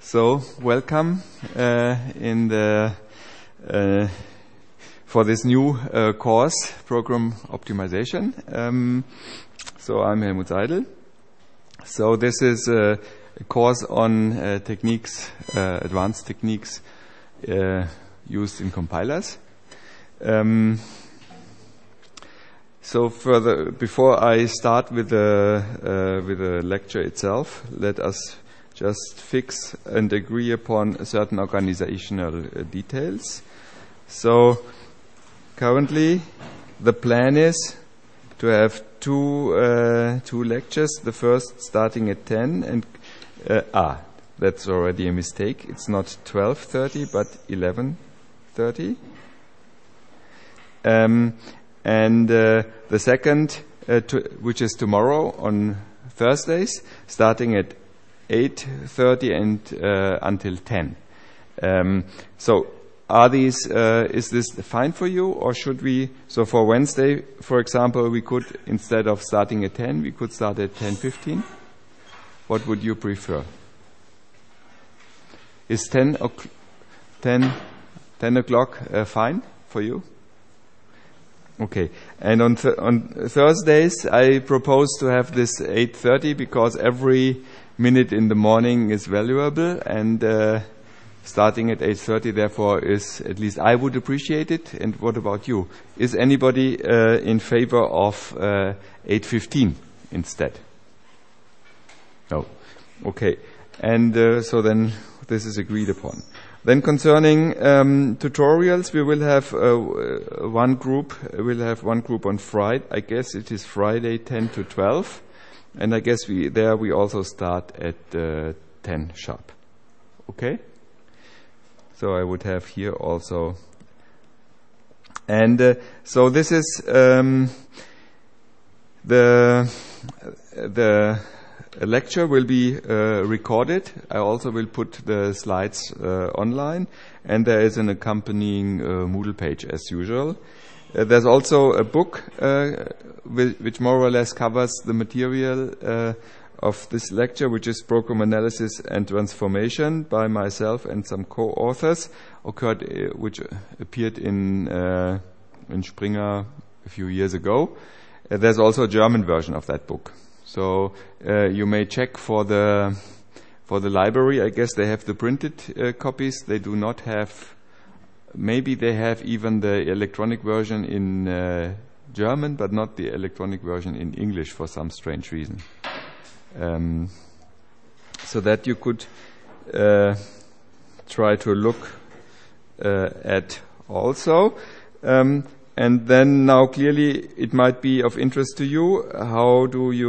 So, welcome for this new course, Program Optimization. So, I'm Helmut Seidel. So, this is a course on techniques, advanced techniques used in compilers. So, before I start with the lecture itself, let us just fix and agree upon certain organizational details. So, currently, the plan is to have two lectures. The first starting at 10 and that's already a mistake. It's not 12:30 but 11:30. And the second, which is tomorrow on Thursdays, starting at 8:30 and until 10. So, is this fine for you, or should we? So, for Wednesday, for example, we could, instead of starting at 10, we could start at 10:15. What would you prefer? Is 10 o'clock fine for you? Okay, and on Thursdays I propose to have this 8:30 because every minute in the morning is valuable, and starting at 8:30 therefore is, at least I would appreciate it. And what about you? Is anybody in favor of 8:15 instead? No. Okay, and so then this is agreed upon. Then concerning tutorials, we will have one group. We'll have one group on Friday. I guess it is Friday 10 to 12. And I guess we also start at 10 sharp. Okay? So I would have here also. And so this is the lecture will be recorded. I also will put the slides online, and there is an accompanying Moodle page as usual. There's also a book which more or less covers the material of this lecture, which is Program Analysis and Transformation by myself and some co-authors, which appeared in Springer a few years ago. There's also a German version of that book. So you may check for the library. I guess they have the printed copies. They do not have. Maybe they have even the electronic version in German, but not the electronic version in English for some strange reason. So that you could try to look at also. And then now clearly it might be of interest to you. How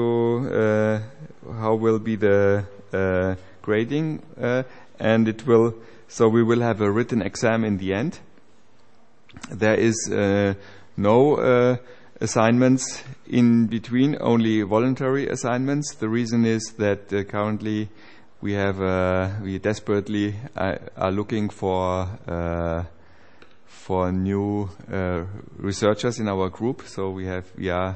will be the grading? And it will. So we will have a written exam in the end. There is no assignments in between, only voluntary assignments. The reason is that currently we desperately are looking for new researchers in our group. So we have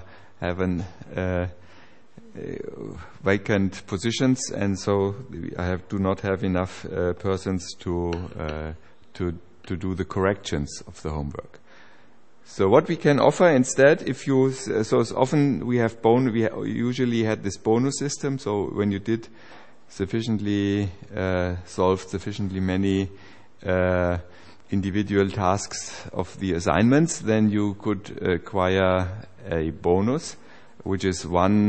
vacant positions, and so do not have enough persons to do the corrections of the homework. So what we can offer instead, often we usually had this bonus system. So when you did sufficiently solved sufficiently many individual tasks of the assignments, then you could acquire a bonus, which is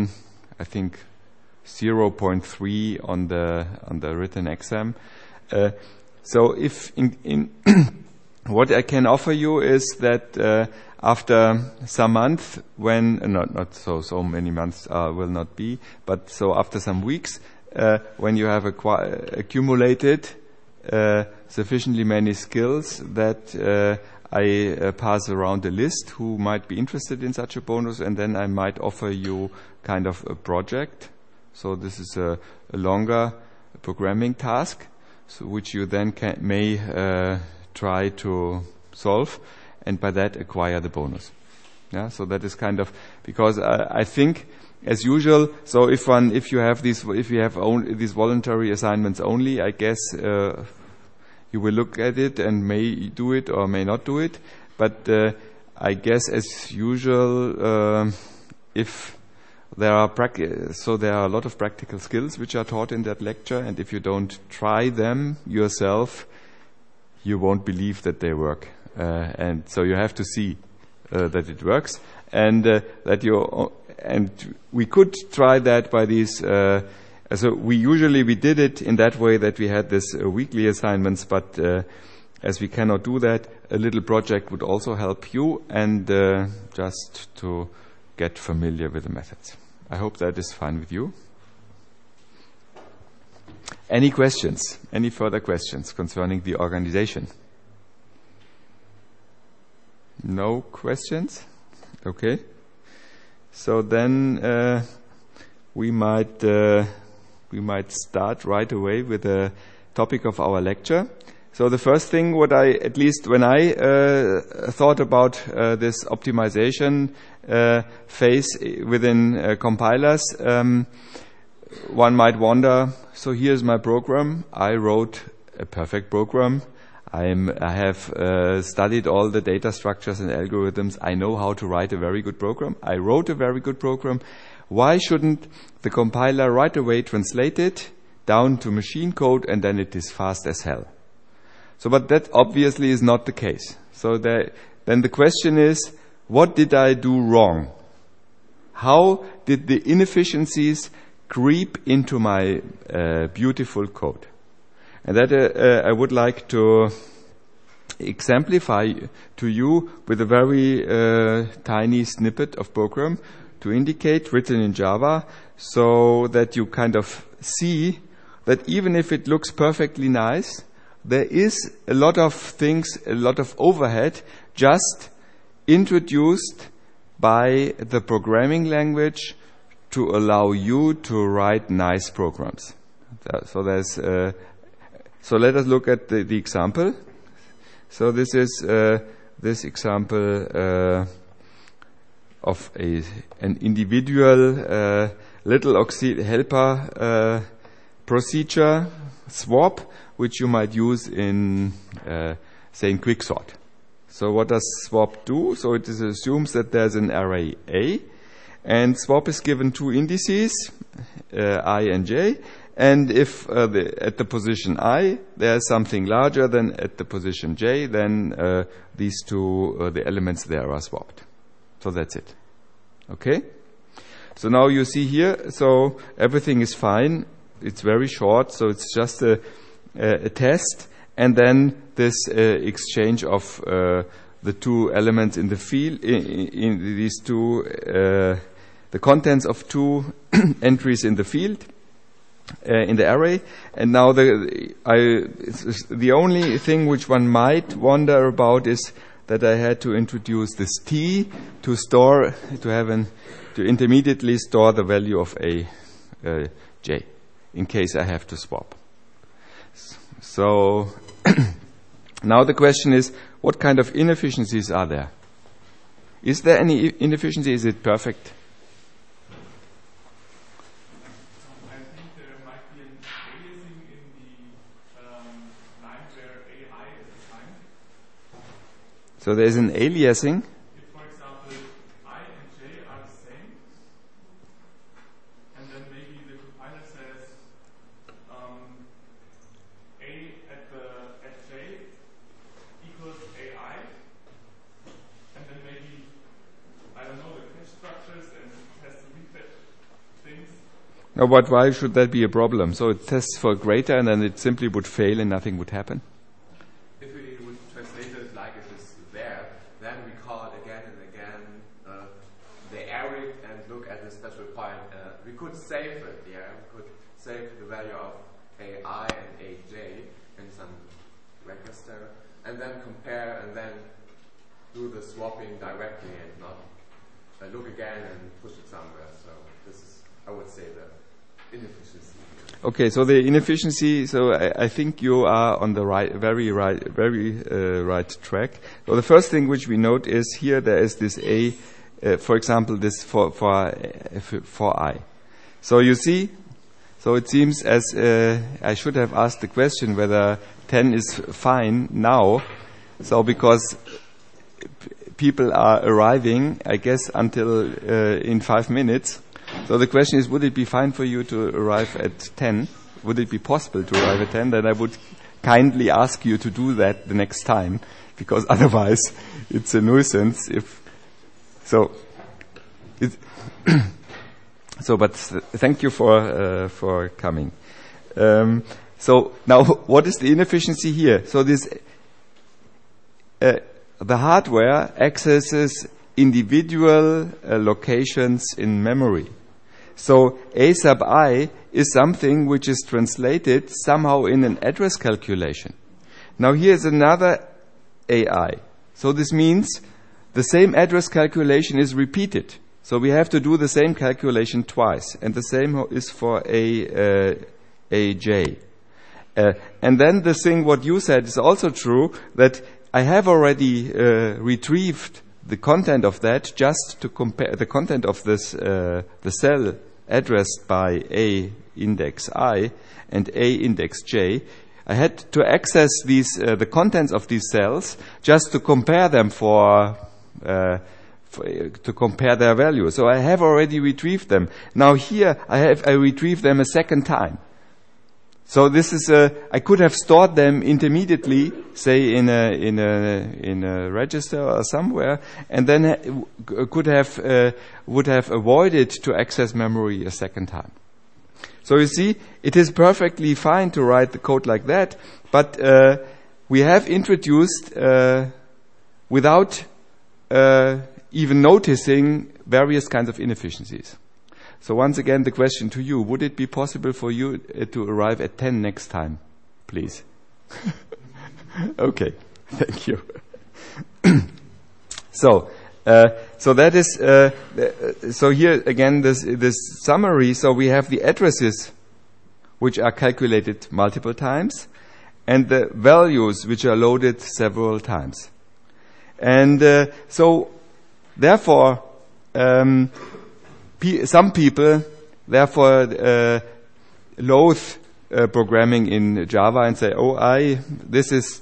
0.3 on the written exam. So if in what I can offer you is that after some month, when not so many months will not be, but so after some weeks, when you have accumulated sufficiently many skills, that I pass around a list who might be interested in such a bonus, and then I might offer you kind of a project. So this is a longer programming task, so which you then may try to solve, and by that acquire the bonus. Yeah, so that is kind of, because I think as usual, so if you have these voluntary assignments only, I guess you will look at it and may do it or may not do it. But I guess as usual, if there are a lot of practical skills which are taught in that lecture, and if you don't try them yourself, you won't believe that they work. And so you have to see that it works, and and we could try that by these. So we did it in that way that we had this weekly assignments, but as we cannot do that, a little project would also help you, and just to get familiar with the methods. I hope that is fine with you. Any questions? Any further questions concerning the organization? No questions? Okay. So then we might start right away with the topic of our lecture. So the first thing, when I thought about this optimization phase within compilers, one might wonder, so here's my program. I wrote a perfect program. I have studied all the data structures and algorithms. I know how to write a very good program. I wrote a very good program. Why shouldn't the compiler right away translate it down to machine code, and then it is fast as hell? So, but that obviously is not the case. So then the question is, what did I do wrong? How did the inefficiencies creep into my beautiful code? And that I would like to exemplify to you with a very tiny snippet of program to indicate, written in Java, so that you kind of see that even if it looks perfectly nice, there is a lot of things, a lot of overhead just introduced by the programming language to allow you to write nice programs. So let us look at the example. So this is this example of an individual little helper procedure swap, which you might use in, say, in Quicksort. So what does swap do? So it assumes that there's an array A, and swap is given two indices, I and j, and if at the position I there's something larger than at the position j, then these two, the elements there are swapped. So that's it. Okay? So now you see here, so everything is fine. It's very short, so it's just a test, and then this exchange of the two elements in the field, in these two, the contents of two entries in the field, in the array. And now the only thing which one might wonder about is that I had to introduce this t to intermediately store the value of j in case I have to swap. So now the question is, what kind of inefficiencies are there? Is there any inefficiency? Is it perfect? I think there might be an aliasing in the line where AI is assigned. So there's an aliasing. If, for example, I and j are the same, and then maybe the compiler says at j equals AI, and then maybe, I don't know, the cache structures and has to refetch things. No, but why should that be a problem? So it tests for greater, and then it simply would fail and nothing would happen? If we would translate it like it is there, then we call it again and again the array and look at the special point. We could save it, yeah. We could save the value of AI and AJ in some register, and then compare and then do the swapping directly and not look again and push it somewhere. So this is, I would say, the inefficiency. Okay, so the inefficiency. So I think you are on the very right track. So the first thing which we note is here there is this for example, this for I. So you see, so it seems as I should have asked the question whether 10 is fine now. So because people are arriving, I guess, until in 5 minutes. So the question is, would it be fine for you to arrive at 10? Would it be possible to arrive at 10? Then I would kindly ask you to do that the next time, because otherwise it's a nuisance. But thank you for coming. So now, what is the inefficiency here? So this the hardware accesses individual locations in memory. So A sub I is something which is translated somehow in an address calculation. Now here's another AI. So this means the same address calculation is repeated. So we have to do the same calculation twice. And the same is for AJ. And then the thing what you said is also true, that I have already retrieved the content of that just to compare the content of this the cell addressed by A index I and A index J. I had to access these the contents of these cells just to compare them to compare their values. So I have already retrieved them. Now here I retrieve them a second time. So this is I could have stored them intermediately, say in a register or somewhere, and then would have avoided to access memory a second time. So you see, it is perfectly fine to write the code like that, but we have introduced without even noticing various kinds of inefficiencies. So once again, the question to you, would it be possible for you to arrive at 10 next time, please? Okay, thank you. So that is, so here again, this summary, so we have the addresses which are calculated multiple times and the values which are loaded several times. And so therefore, some people, therefore, loathe programming in Java and say, this is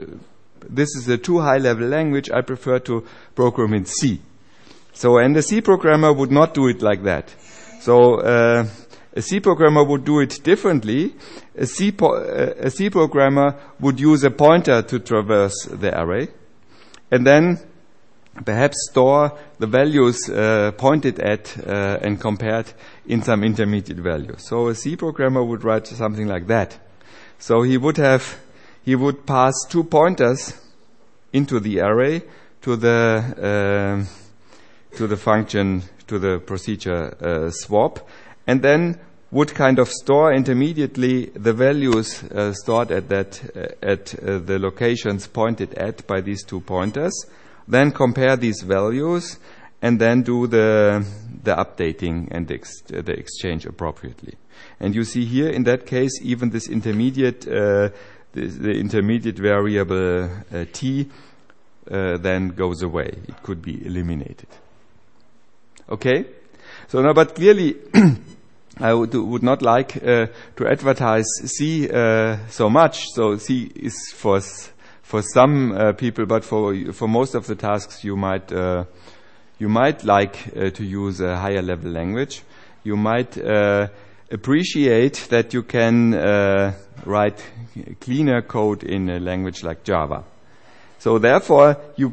a too high-level language, I prefer to program in C. So, and a C programmer would not do it like that. So, a C programmer would do it differently. A C programmer would use a pointer to traverse the array, and then perhaps store the values pointed at and compared in some intermediate value. So a C programmer would write something like that. So he would pass 2 pointers into the array to the function, to the procedure swap, and then would kind of store intermediately the values stored at the locations pointed at by these 2 pointers. Then compare these values, and then do the updating and the exchange appropriately. And you see here, in that case, even this intermediate, the intermediate variable t, then goes away. It could be eliminated. Okay. So now, but clearly, I would not like to advertise C so much. So C is for some people, but for most of the tasks, you might like to use a higher level language. You might appreciate that you can write cleaner code in a language like Java. So therefore,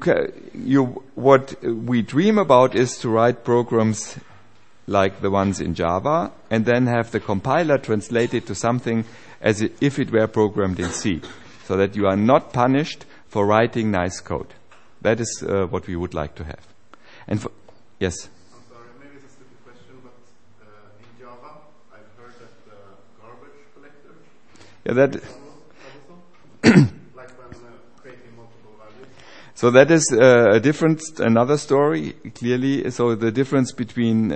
what we dream about is to write programs like the ones in Java, and then have the compiler translate it to something as if it were programmed in C, so that you are not punished for writing nice code. That is what we would like to have. And yes? I'm sorry, maybe it's a stupid question, but in Java, I've heard that the garbage collector like when creating multiple values. So that is another story, clearly. So the difference between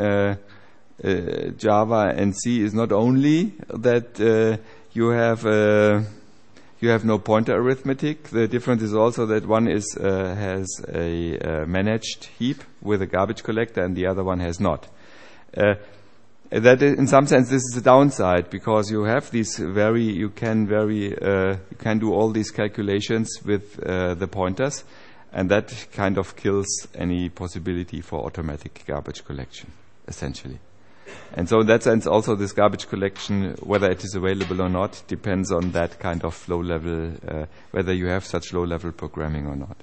Java and C is not only that you you have no pointer arithmetic. The difference is also that one is has a managed heap with a garbage collector, and the other one has not. That is, in some sense, this is a downside, because you have these you can do all these calculations with the pointers, and that kind of kills any possibility for automatic garbage collection, essentially. And so in that sense, also this garbage collection, whether it is available or not, depends on that kind of low level, whether you have such low level programming or not.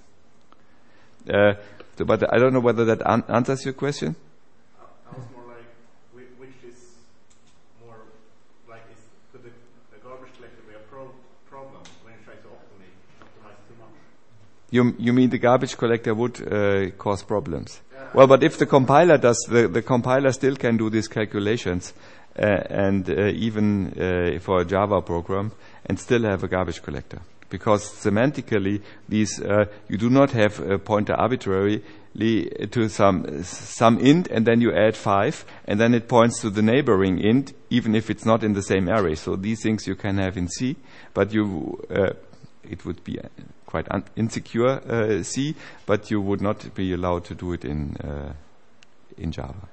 But I don't know whether that answers your question. I was more like, which is more like, could the garbage collector be a problem when you try to optimize too much? You mean the garbage collector would cause problems? Well, but if the compiler does, the compiler still can do these calculations, and even for a Java program, and still have a garbage collector. Because semantically, these you do not have a pointer arbitrarily to some int, and then you add 5, and then it points to the neighboring int, even if it's not in the same array. So these things you can have in C, but it would be quite insecure C, but you would not be allowed to do it in Java.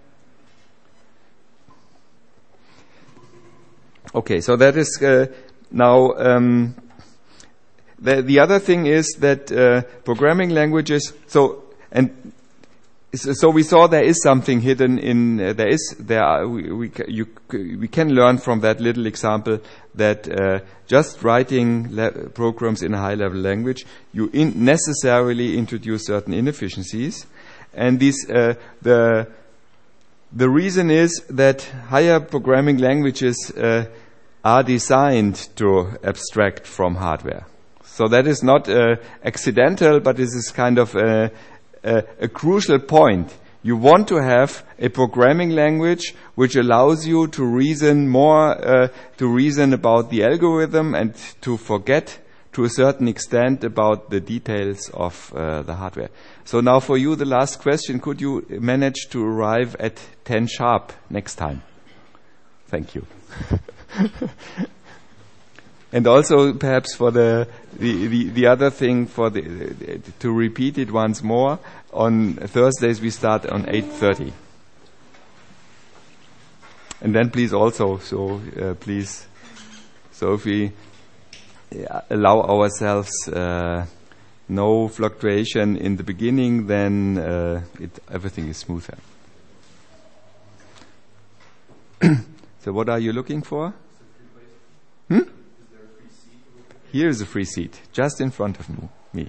Okay, so that is now. The other thing is that programming languages. So we saw there is something hidden in we can learn from that little example that just writing programs in a high-level language, you necessarily introduce certain inefficiencies, and these the reason is that higher programming languages are designed to abstract from hardware. So that is not accidental, but this is kind of a crucial point. You want to have a programming language which allows you to reason more, to reason about the algorithm and to forget to a certain extent about the details of the hardware. So now for you, the last question, could you manage to arrive at 10 sharp next time? Thank you. And also perhaps for the other thing, to repeat it once more, on Thursdays we start on 8:30. And then please also, please, if we allow ourselves no fluctuation in the beginning, then everything is smoother. So what are you looking for? Here is a free seat, just in front of me.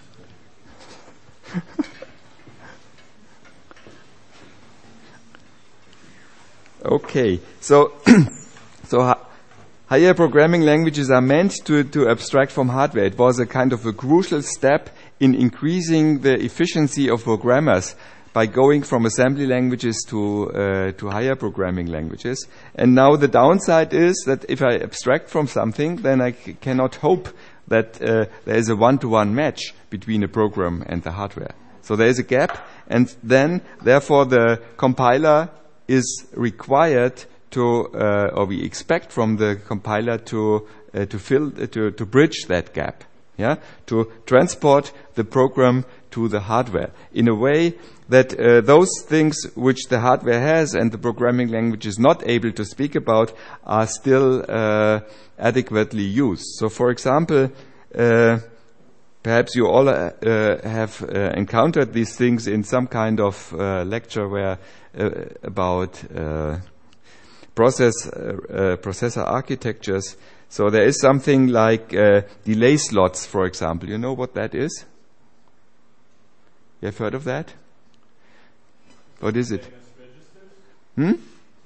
Okay, so higher programming languages are meant to abstract from hardware. It was a kind of a crucial step in increasing the efficiency of programmers by going from assembly languages to higher programming languages. And now the downside is that if I abstract from something, then I cannot hope that there is a one-to-one match between a program and the hardware. So there is a gap, and then therefore the compiler is required to, or we expect from the compiler to bridge that gap, to transport the program to the hardware in a way that those things which the hardware has and the programming language is not able to speak about are still adequately used. So, for example, perhaps you all have encountered these things in some kind of lecture where about processor architectures. So there is something like delay slots, for example. You know what that is? You have heard of that? What is it? No.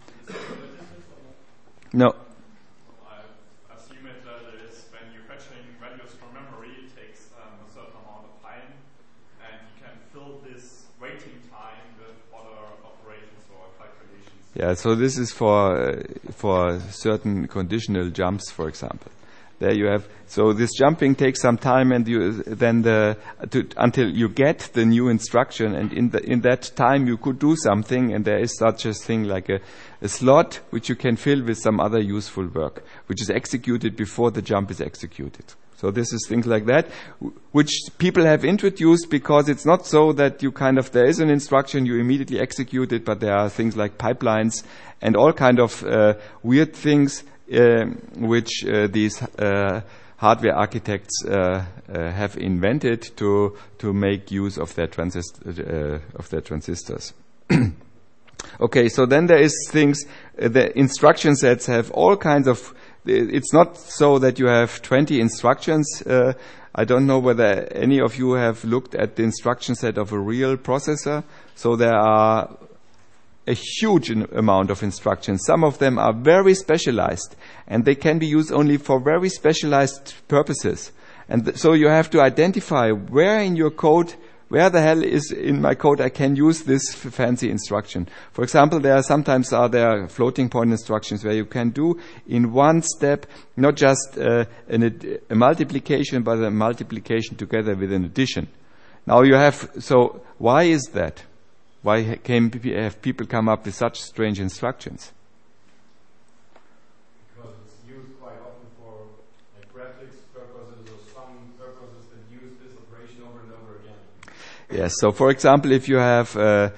I assume it is when you're fetching values from memory, it takes a certain amount of time, and you can fill this waiting time with other operations or calculations. Yeah, so this is for certain conditional jumps, for example. There you have. So this jumping takes some time, and until you get the new instruction, and in that time you could do something, and there is such a thing like a slot which you can fill with some other useful work, which is executed before the jump is executed. So this is things like that, which people have introduced because it's not so that there is an instruction, you immediately execute it, but there are things like pipelines and all kind of weird things which these hardware architects have invented to make use of their transistors. Okay, so then there is things. The instruction sets have all kinds of. It's not so that you have 20 instructions. I don't know whether any of you have looked at the instruction set of a real processor. So there are a huge amount of instructions. Some of them are very specialized, and they can be used only for very specialized purposes. And so you have to identify where in your code, where the hell is in my code I can use this fancy instruction. For example, there are floating point instructions where you can do in one step not just a multiplication, but a multiplication together with an addition. Now so why is that? Why have people come up with such strange instructions? Because it's used quite often for graphics purposes or some purposes that use this operation over and over again. Yes. So, for example, if you have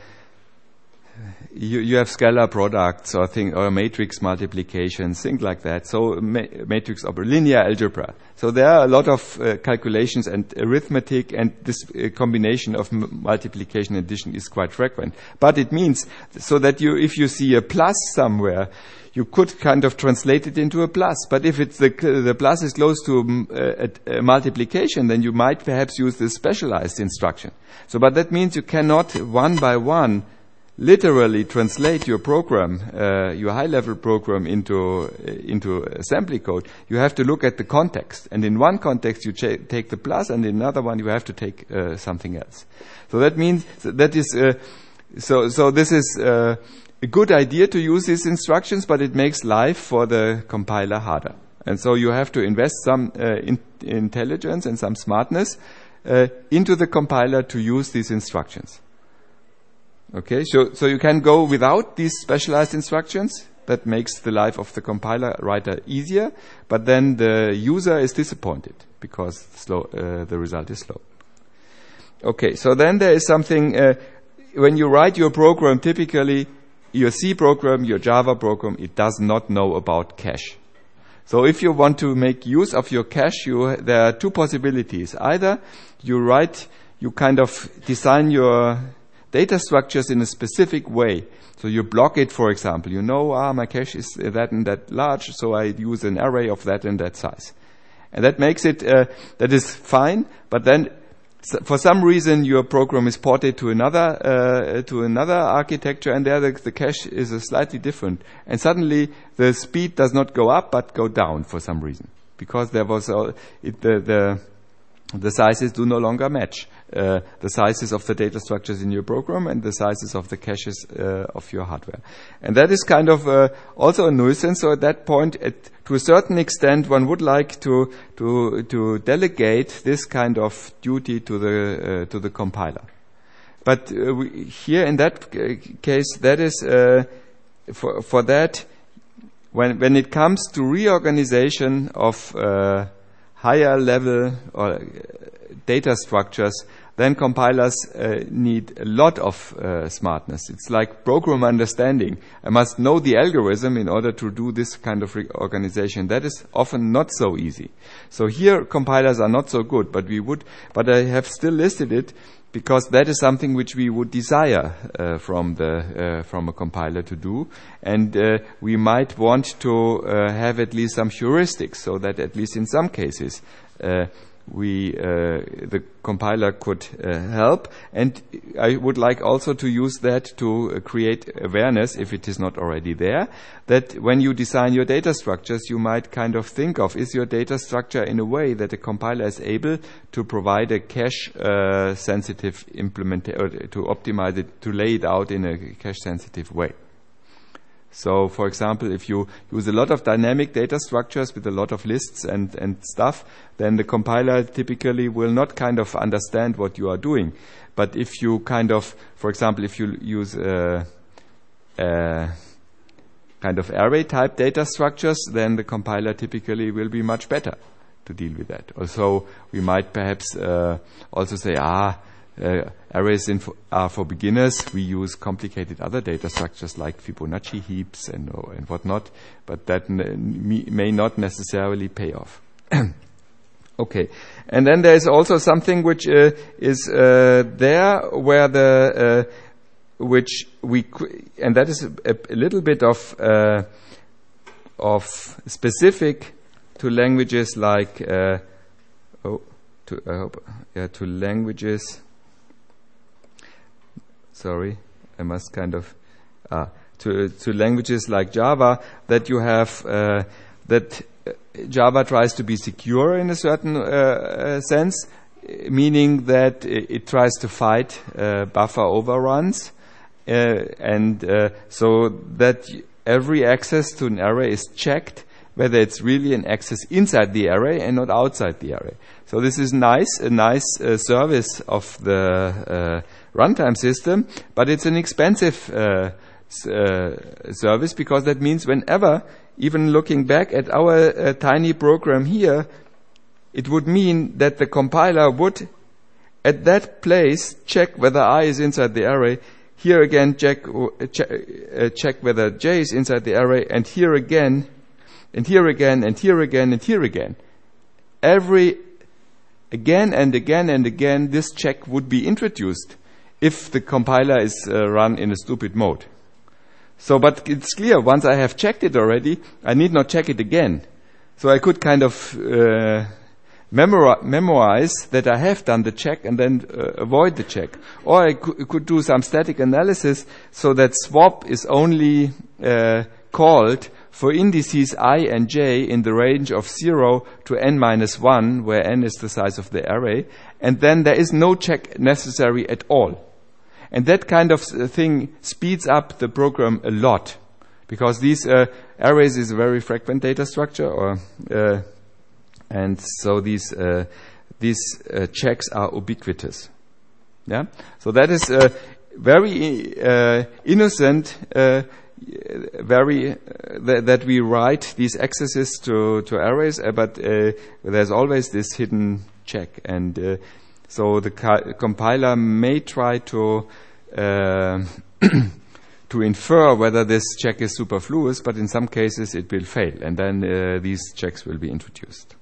you have scalar products or matrix multiplications, things like that. So, matrix or linear algebra. So there are a lot of calculations and arithmetic, and this combination of multiplication and addition is quite frequent. But it means so that if you see a plus somewhere, you could kind of translate it into a plus. But if the plus is close to a multiplication, then you might perhaps use this specialized instruction. So, but that means you cannot one by one literally translate your program, your high-level program into assembly code. You have to look at the context, and in one context you take the plus, and in another one you have to take something else. So that means that is so this is a good idea to use these instructions, but it makes life for the compiler harder. And so you have to invest some intelligence and some smartness into the compiler to use these instructions. Okay, so you can go without these specialized instructions. That makes the life of the compiler writer easier, but then the user is disappointed because the result is slow. Okay, so then there is something, when you write your program, typically your C program, your Java program, it does not know about cache. So if you want to make use of your cache, there are two possibilities. Either you kind of design your data structures in a specific way. So you block it, for example. My cache is that and that large, so I use an array of that and that size. And that makes it, that is fine, but then for some reason your program is ported to another architecture, and there the cache is slightly different. And suddenly the speed does not go up, but go down for some reason. Because there was, the sizes do no longer match. The sizes of the data structures in your program and the sizes of the caches of your hardware. And that is kind of also a nuisance. So at that point, to a certain extent, one would like to delegate this kind of duty to the compiler. But here in that case, that is for that, when it comes to reorganization of higher level or data structures, then compilers need a lot of smartness. It's like program understanding. I must know the algorithm in order to do this kind of reorganization. That is often not so easy. So here compilers are not so good, but I have still listed it because that is something which we would desire from a compiler to do, and we might want to have at least some heuristics, so that at least in some cases the compiler could help. And I would like also to use that to create awareness, if it is not already there, that when you design your data structures, you might kind of think of, is your data structure in a way that a compiler is able to provide a cache sensitive implementation, or to optimize it, to lay it out in a cache sensitive way. So, for example, if you use a lot of dynamic data structures with a lot of lists and stuff, then the compiler typically will not kind of understand what you are doing. But if you kind of, for example, if you use kind of array type data structures, then the compiler typically will be much better to deal with that. Also, we might perhaps also say, arrays are for beginners. We use complicated other data structures like Fibonacci heaps and whatnot, but that may not necessarily pay off. Okay, and then there is also something which is there where the which we and that is a little bit of specific to languages like to languages. Sorry, I must kind of to languages like Java, that you have that Java tries to be secure in a certain sense, meaning that it tries to fight buffer overruns, and so that every access to an array is checked whether it's really an access inside the array and not outside the array. So this is a nice service of the runtime system, but it's an expensive service, because that means whenever, even looking back at our tiny program here, it would mean that the compiler would at that place check whether I is inside the array, here again check whether J is inside the array, and here again, and here again, and here again, and here again. Again and again and again, this check would be introduced if the compiler is run in a stupid mode. So, but it's clear, once I have checked it already, I need not check it again. So I could kind of memorize that I have done the check and then avoid the check. Or I could do some static analysis so that swap is only called for indices I and j in the range of 0 to n-1, where n is the size of the array, and then there is no check necessary at all. And that kind of thing speeds up the program a lot, because these arrays is a very frequent data structure, and so these checks are ubiquitous. Yeah, so that is very innocent. That we write these accesses to arrays, but there's always this hidden check, and so the compiler may try to infer whether this check is superfluous, but in some cases it will fail, and then these checks will be introduced.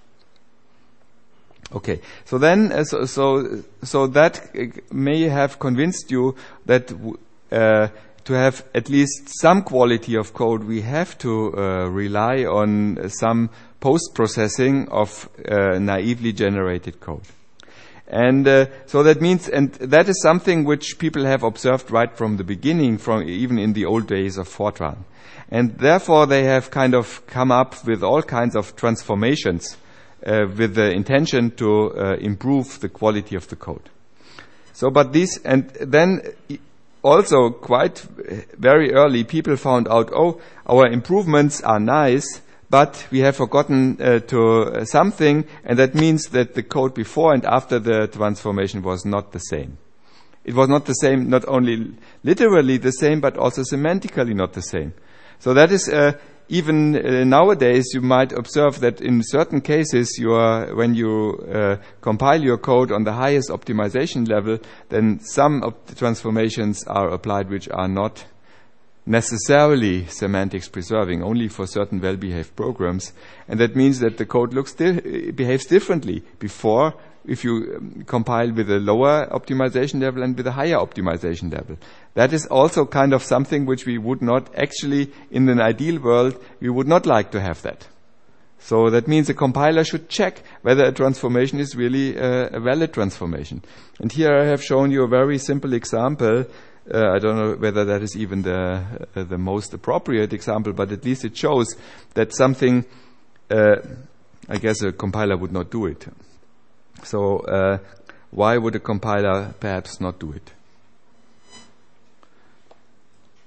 Okay, so then so that may have convinced you that to have at least some quality of code, we have to rely on some post-processing of naively generated code. And so that means, and that is something which people have observed right from the beginning, from even in the old days of Fortran. And therefore they have kind of come up with all kinds of transformations with the intention to improve the quality of the code. So, but these, and then also, quite very early, people found out, our improvements are nice, but we have forgotten to something, and that means that the code before and after the transformation was not the same. It was not the same, not only literally the same, but also semantically not the same. So that is, even nowadays, you might observe that in certain cases, when you compile your code on the highest optimization level, then some of the transformations are applied which are not necessarily semantics preserving, only for certain well-behaved programs. And that means that the code behaves differently before, if you compile with a lower optimization level and with a higher optimization level. That is also kind of something which we would not actually, in an ideal world, we would not like to have that. So that means a compiler should check whether a transformation is really a valid transformation. And here I have shown you a very simple example. I don't know whether that is even the most appropriate example, but at least it shows that something, I guess a compiler would not do it. So why would a compiler perhaps not do it?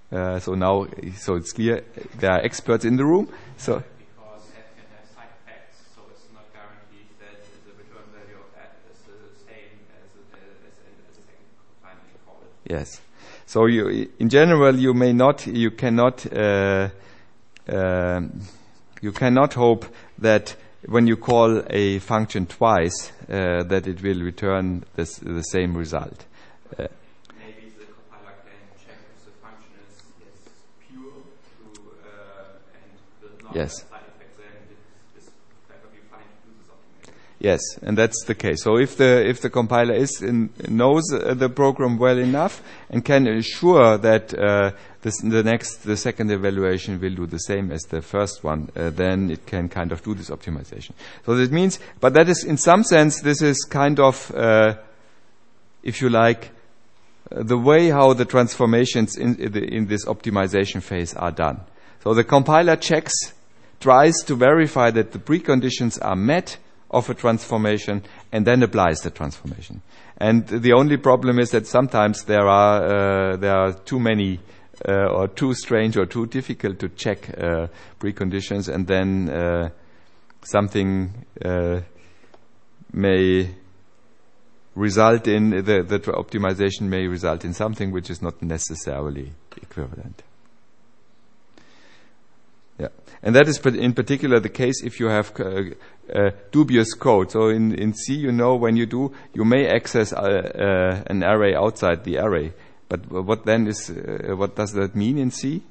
So now, so it's clear there are experts in the room. So Because f can have side effects, so it's not guaranteed that the return value of f is the same as in the second confinement you call it. yes. So in general, you cannot hope that when you call a function twice, that it will return the same result. Maybe the compiler can check if the function is pure and will not Yes. have side effects, then it's perfectly fine to do this optimization. Yes, and that's the case. So if the compiler knows the program well enough and can assure that the second evaluation will do the same as the first one, then it can kind of do this optimization. So that means, but that is in some sense, this is kind of, if you like, the way how the transformations in this optimization phase are done. So the compiler tries to verify that the preconditions are met of a transformation and then applies the transformation. And the only problem is that sometimes there are too many or too strange or too difficult to check preconditions, and then something may result in the optimization may result in something which is not necessarily equivalent. Yeah, and that is in particular the case if you have dubious code. So in C, when you may access an array outside the array. But what does that mean in C?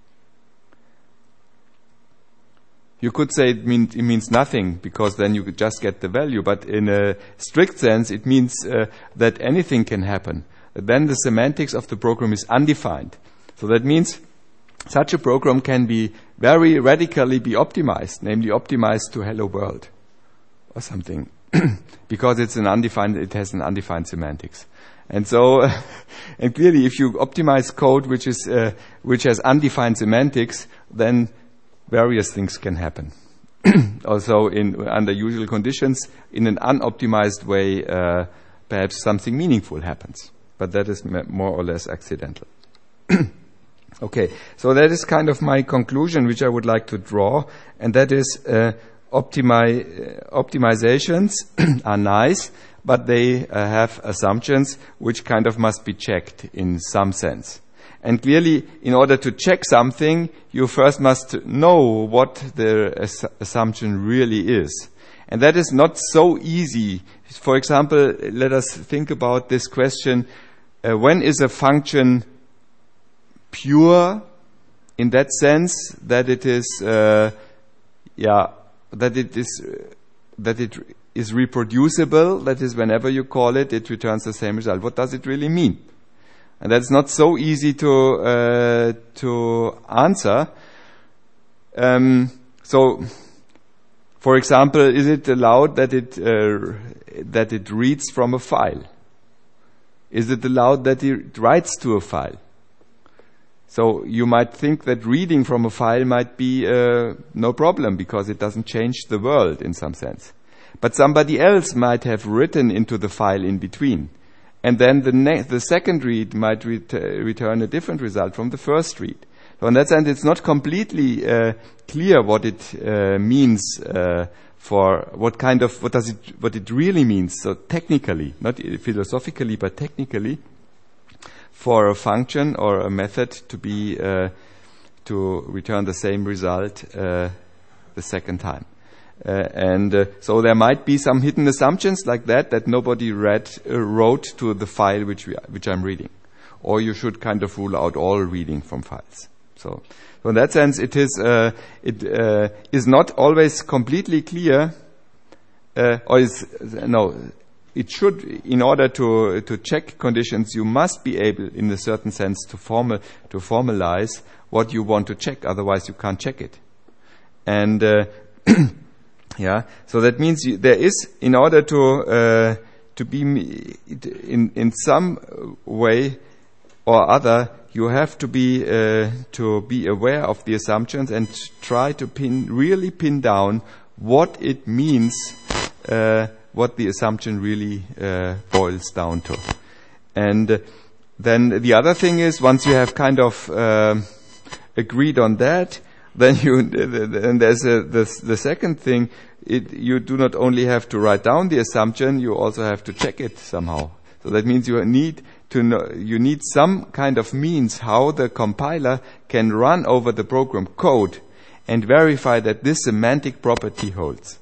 You could say it means nothing, because then you could just get the value. But in a strict sense, it means that anything can happen. Then the semantics of the program is undefined. So that means such a program can be very radically be optimized, namely optimized to hello world or something, because it has an undefined semantics. And so, and clearly if you optimize code which has undefined semantics, then various things can happen. Also under usual conditions, in an unoptimized way, perhaps something meaningful happens. But that is more or less accidental. Okay, so that is kind of my conclusion, which I would like to draw, and that is optimizations are nice, but they have assumptions which kind of must be checked in some sense. And clearly, in order to check something, you first must know what the assumption really is. And that is not so easy. For example, let us think about this question, when is a function pure in that sense that it is that it is reproducible, that is whenever you call it, it returns the same result. What does it really mean? And that's not so easy to answer. So, for example, is it allowed that it reads from a file? Is it allowed that it writes to a file? So you might think that reading from a file might be no problem because it doesn't change the world in some sense. But somebody else might have written into the file in between. And then the second read might return a different result from the first read. So in that sense, it's not completely clear what it means for what it really means. So technically, not philosophically, but technically, for a function or a method to be to return the same result the second time. So there might be some hidden assumptions like that nobody wrote to the file which I'm reading. Or you should kind of rule out all reading from files. So in that sense, it is not always completely clear, it should, in order to check conditions, you must be able, in a certain sense, to formalize what you want to check. Otherwise, you can't check it. And yeah, so that means there is, in order to be in some way or other, you have to be aware of the assumptions and try to really pin down what it means. What the assumption really boils down to. And then the other thing is, once you have kind of agreed on that, then and there's the second thing. You do not only have to write down the assumption, you also have to check it somehow. So that means you need to know, you need some kind of means how the compiler can run over the program code and verify that this semantic property holds.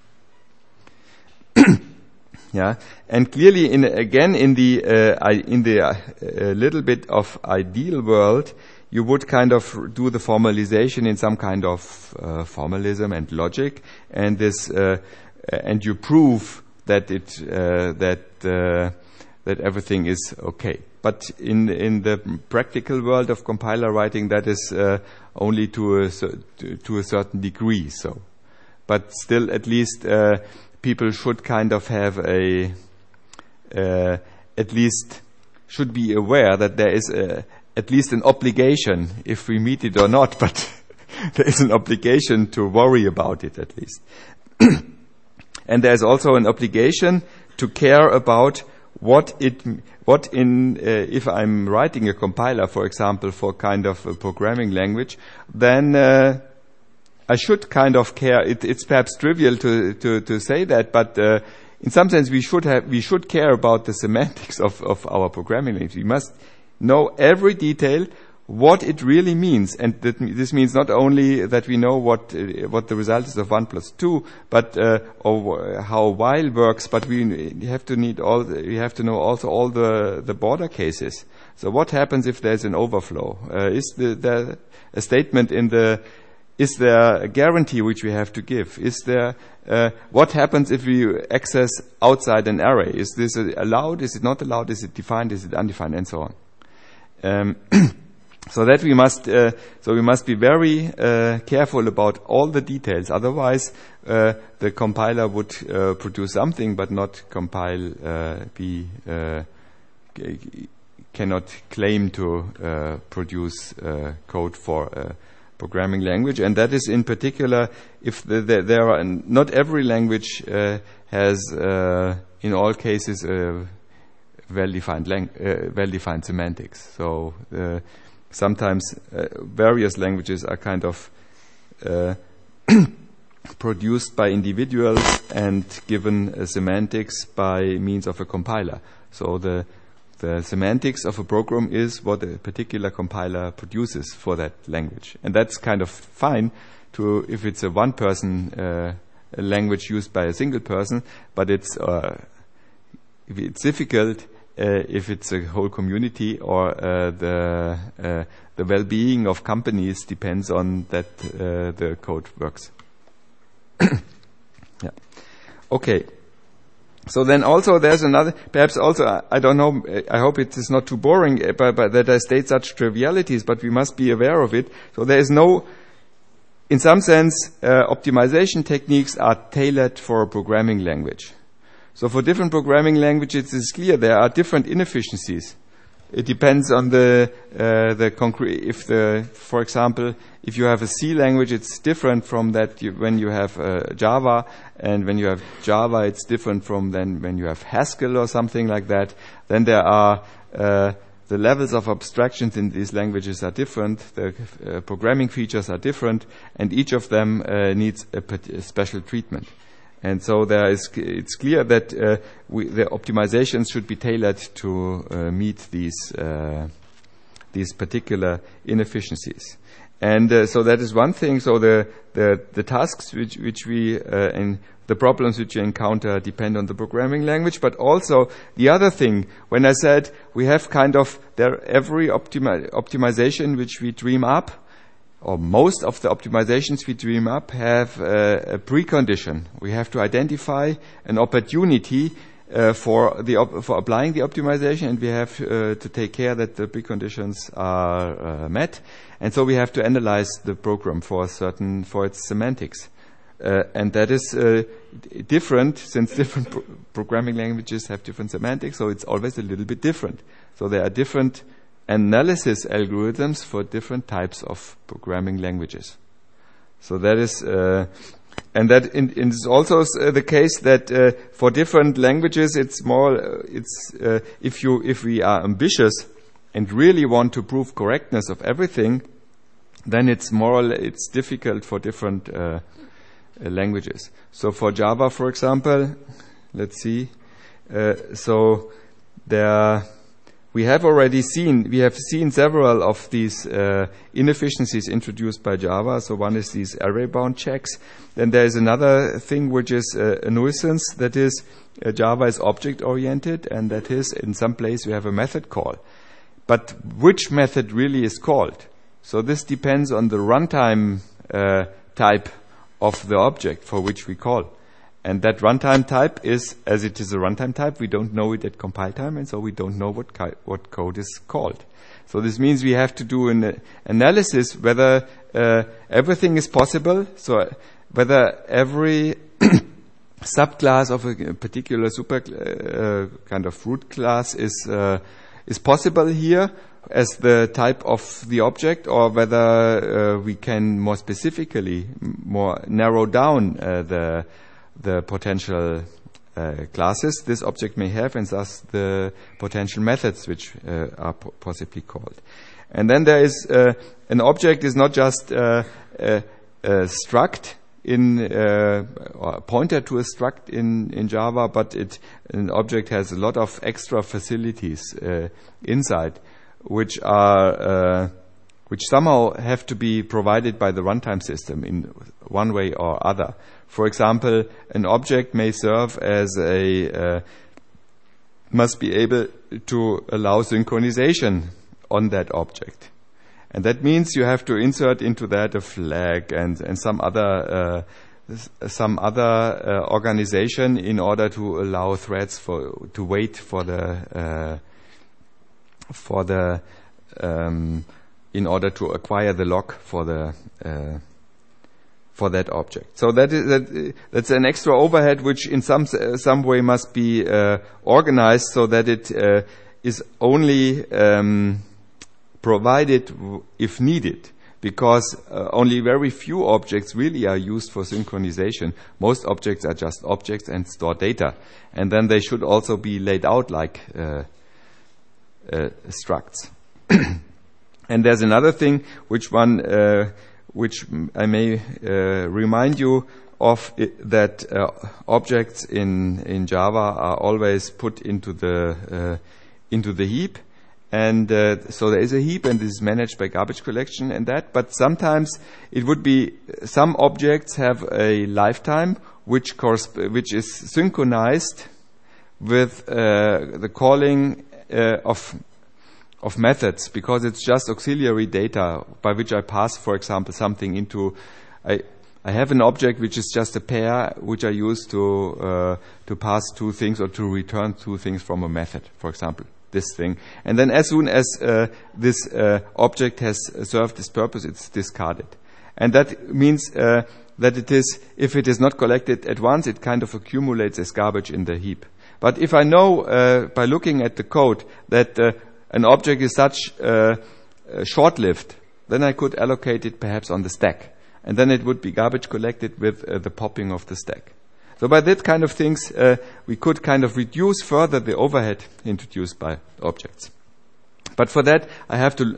Yeah, and clearly, in the little bit of ideal world, you would kind of do the formalization in some kind of formalism and logic, and and you prove that that everything is okay. But in the practical world of compiler writing, that is only to a certain degree. So, but still, at least people should kind of have at least should be aware that there is at least an obligation, if we meet it or not, but there is an obligation to worry about it at least. And there's also an obligation to care about if I'm writing a compiler, for example, for kind of a programming language, then I should kind of care. It's perhaps trivial to say that, but in some sense we should care about the semantics of our programming language. We must know every detail, what it really means, and this means not only that we know what the result is of 1 + 2, but or how while works, but we have to know also all the border cases. So what happens if there's an overflow? Is there a statement is there a guarantee which we have to give? Is there what happens if we access outside an array? Is this allowed? Is it not allowed? Is it defined? Is it undefined? And so on. So that we must be very careful about all the details. Otherwise, the compiler would produce something, but not compile. Cannot claim to produce code for a programming language, and that is in particular if there are not every language has in all cases well-defined semantics. So sometimes various languages are kind of produced by individuals and given semantics by means of a compiler. So the semantics of a program is what a particular compiler produces for that language, and that's kind of fine if it's a one-person language used by a single person, but it's difficult if it's a whole community, or the well-being of companies depends on that the code works. Yeah. Okay. So then also there's another, perhaps also, I don't know, I hope it is not too boring, but that I state such trivialities, but we must be aware of it. So there is no, in some sense, optimization techniques are tailored for a programming language. So for different programming languages, it's clear there are different inefficiencies. It depends on the concrete. For example, if you have a C language, it's different from that when you have Java, and when you have Java, it's different from then when you have Haskell or something like that. Then there are the levels of abstractions in these languages are different. The programming features are different, and each of them needs a special treatment. And so it's clear that the optimizations should be tailored to meet these particular inefficiencies. And so that is one thing. So the tasks which we and the problems which you encounter depend on the programming language, but also the other thing. When I said we have kind of every optimization which we dream up, or most of the optimizations we dream up have a precondition. We have to identify an opportunity for applying the optimization, and we have to take care that the preconditions are met. And so we have to analyze the program for its semantics, and that is different since different programming languages have different semantics. So it's always a little bit different. So there are different analysis algorithms for different types of programming languages. So that is, and that is also the case that for different languages, it's more. If we are ambitious, and really want to prove correctness of everything, then it's it's difficult for different languages. So for Java, for example, let's see. So we have seen several of these inefficiencies introduced by Java. So one is these array bound checks. Then there is another thing which is a nuisance. That is, Java is object oriented, and that is, in some place you have a method call. But which method really is called? So this depends on the runtime type of the object for which we call. And that runtime type is, as it is a runtime type, we don't know it at compile time, and so we don't know what code is called. So this means we have to do an analysis whether everything is possible, so whether every subclass of a particular super kind of root class is possible here as the type of the object, or whether we can more specifically narrow down the potential classes this object may have, and thus the potential methods which are possibly called. And then there is an object is not just a struct or a pointer to a struct in Java, but an object has a lot of extra facilities inside, which somehow have to be provided by the runtime system in one way or other. For example, an object may serve as must be able to allow synchronization on that object. And that means you have to insert into that a flag and some other organization in order to allow threads to wait in order to acquire the lock for that object. So that's an extra overhead which in some way must be organized so that it is only provided if needed, because only very few objects really are used for synchronization. Most objects are just objects and store data, and then they should also be laid out like structs. And there's another thing which I may remind you of, that objects in Java are always put into the heap, and so there is a heap, and this is managed by garbage collection and that. But sometimes it would be some objects have a lifetime which is synchronized with the calling of methods, because it's just auxiliary data by which I pass, for example, something into. I have an object which is just a pair which I use to pass two things or to return two things from a method, for example, this thing. And then as soon as this object has served its purpose, it's discarded. And that means that if it is not collected at once, it kind of accumulates as garbage in the heap. But if I know by looking at the code that an object is such short-lived, then I could allocate it perhaps on the stack. And then it would be garbage collected with the popping of the stack. So by that kind of things, we could kind of reduce further the overhead introduced by objects. But for that, I have to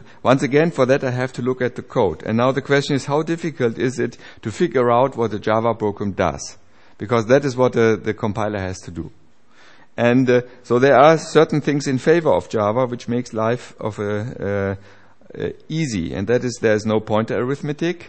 look at the code. And now the question is, how difficult is it to figure out what a Java program does? Because that is what the compiler has to do. And so there are certain things in favor of Java which makes life of easy, and that is there is no pointer arithmetic,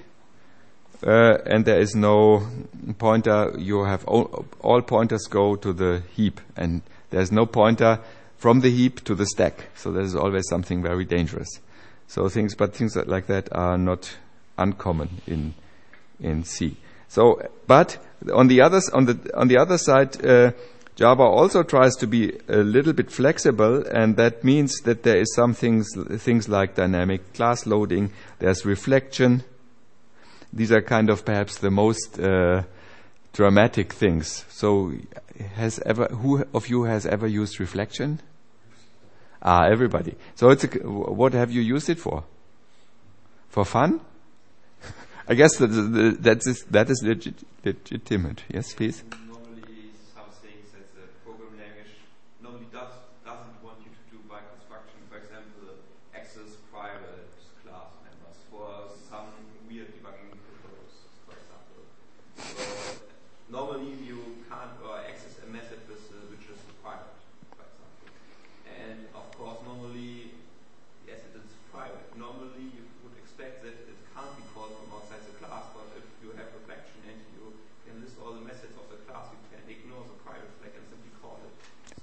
and there is no pointer. You have all pointers go to the heap, and there is no pointer from the heap to the stack. So there is always something very dangerous. So things like that are not uncommon in C. So, but on the other side. Java also tries to be a little bit flexible, and that means that there is some things like dynamic class loading, there's reflection. These are kind of perhaps the most dramatic things. So who of you has ever used reflection? Everybody. So what have you used it for? For fun? I guess that is legitimate. Yes, please.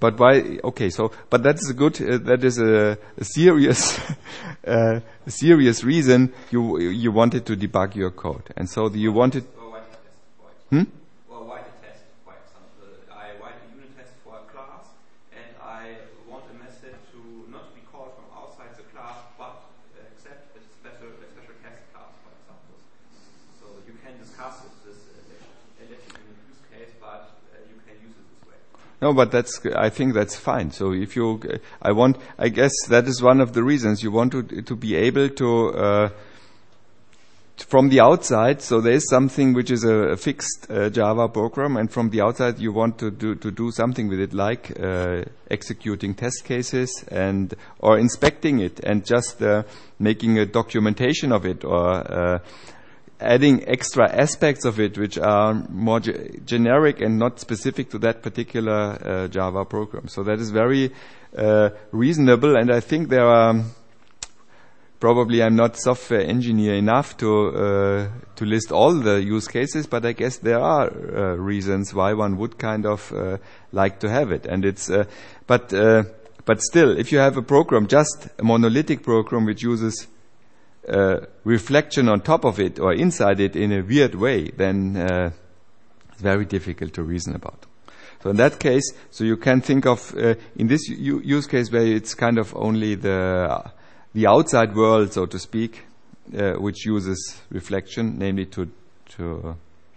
But why? Okay, so but that's a good. That is a serious, serious reason you wanted to debug your code, and so you wanted. Or write a test, for example. Or write a test, for example. I write a unit test for a class, and I want a method to not be called from outside the class, but accept a special test class, for example. So you can discuss this electrical use case, but you can use it this way. No, but I think that's fine. So if I guess that is one of the reasons you want to be able to, from the outside, so there is something which is a fixed Java program, and from the outside you want to do something with it, like executing test cases or inspecting it, and just making a documentation of it, or adding extra aspects of it which are more generic and not specific to that particular Java program. So that is very reasonable, and I think there are. Probably I'm not software engineer enough to list all the use cases, but I guess there are reasons why one would kind of like to have it. And it's but still, if you have a program, just a monolithic program which uses reflection on top of it or inside it in a weird way, then it's very difficult to reason about. So in that case, so you can think of in this use case where it's kind of only the outside world, so to speak, which uses reflection, namely to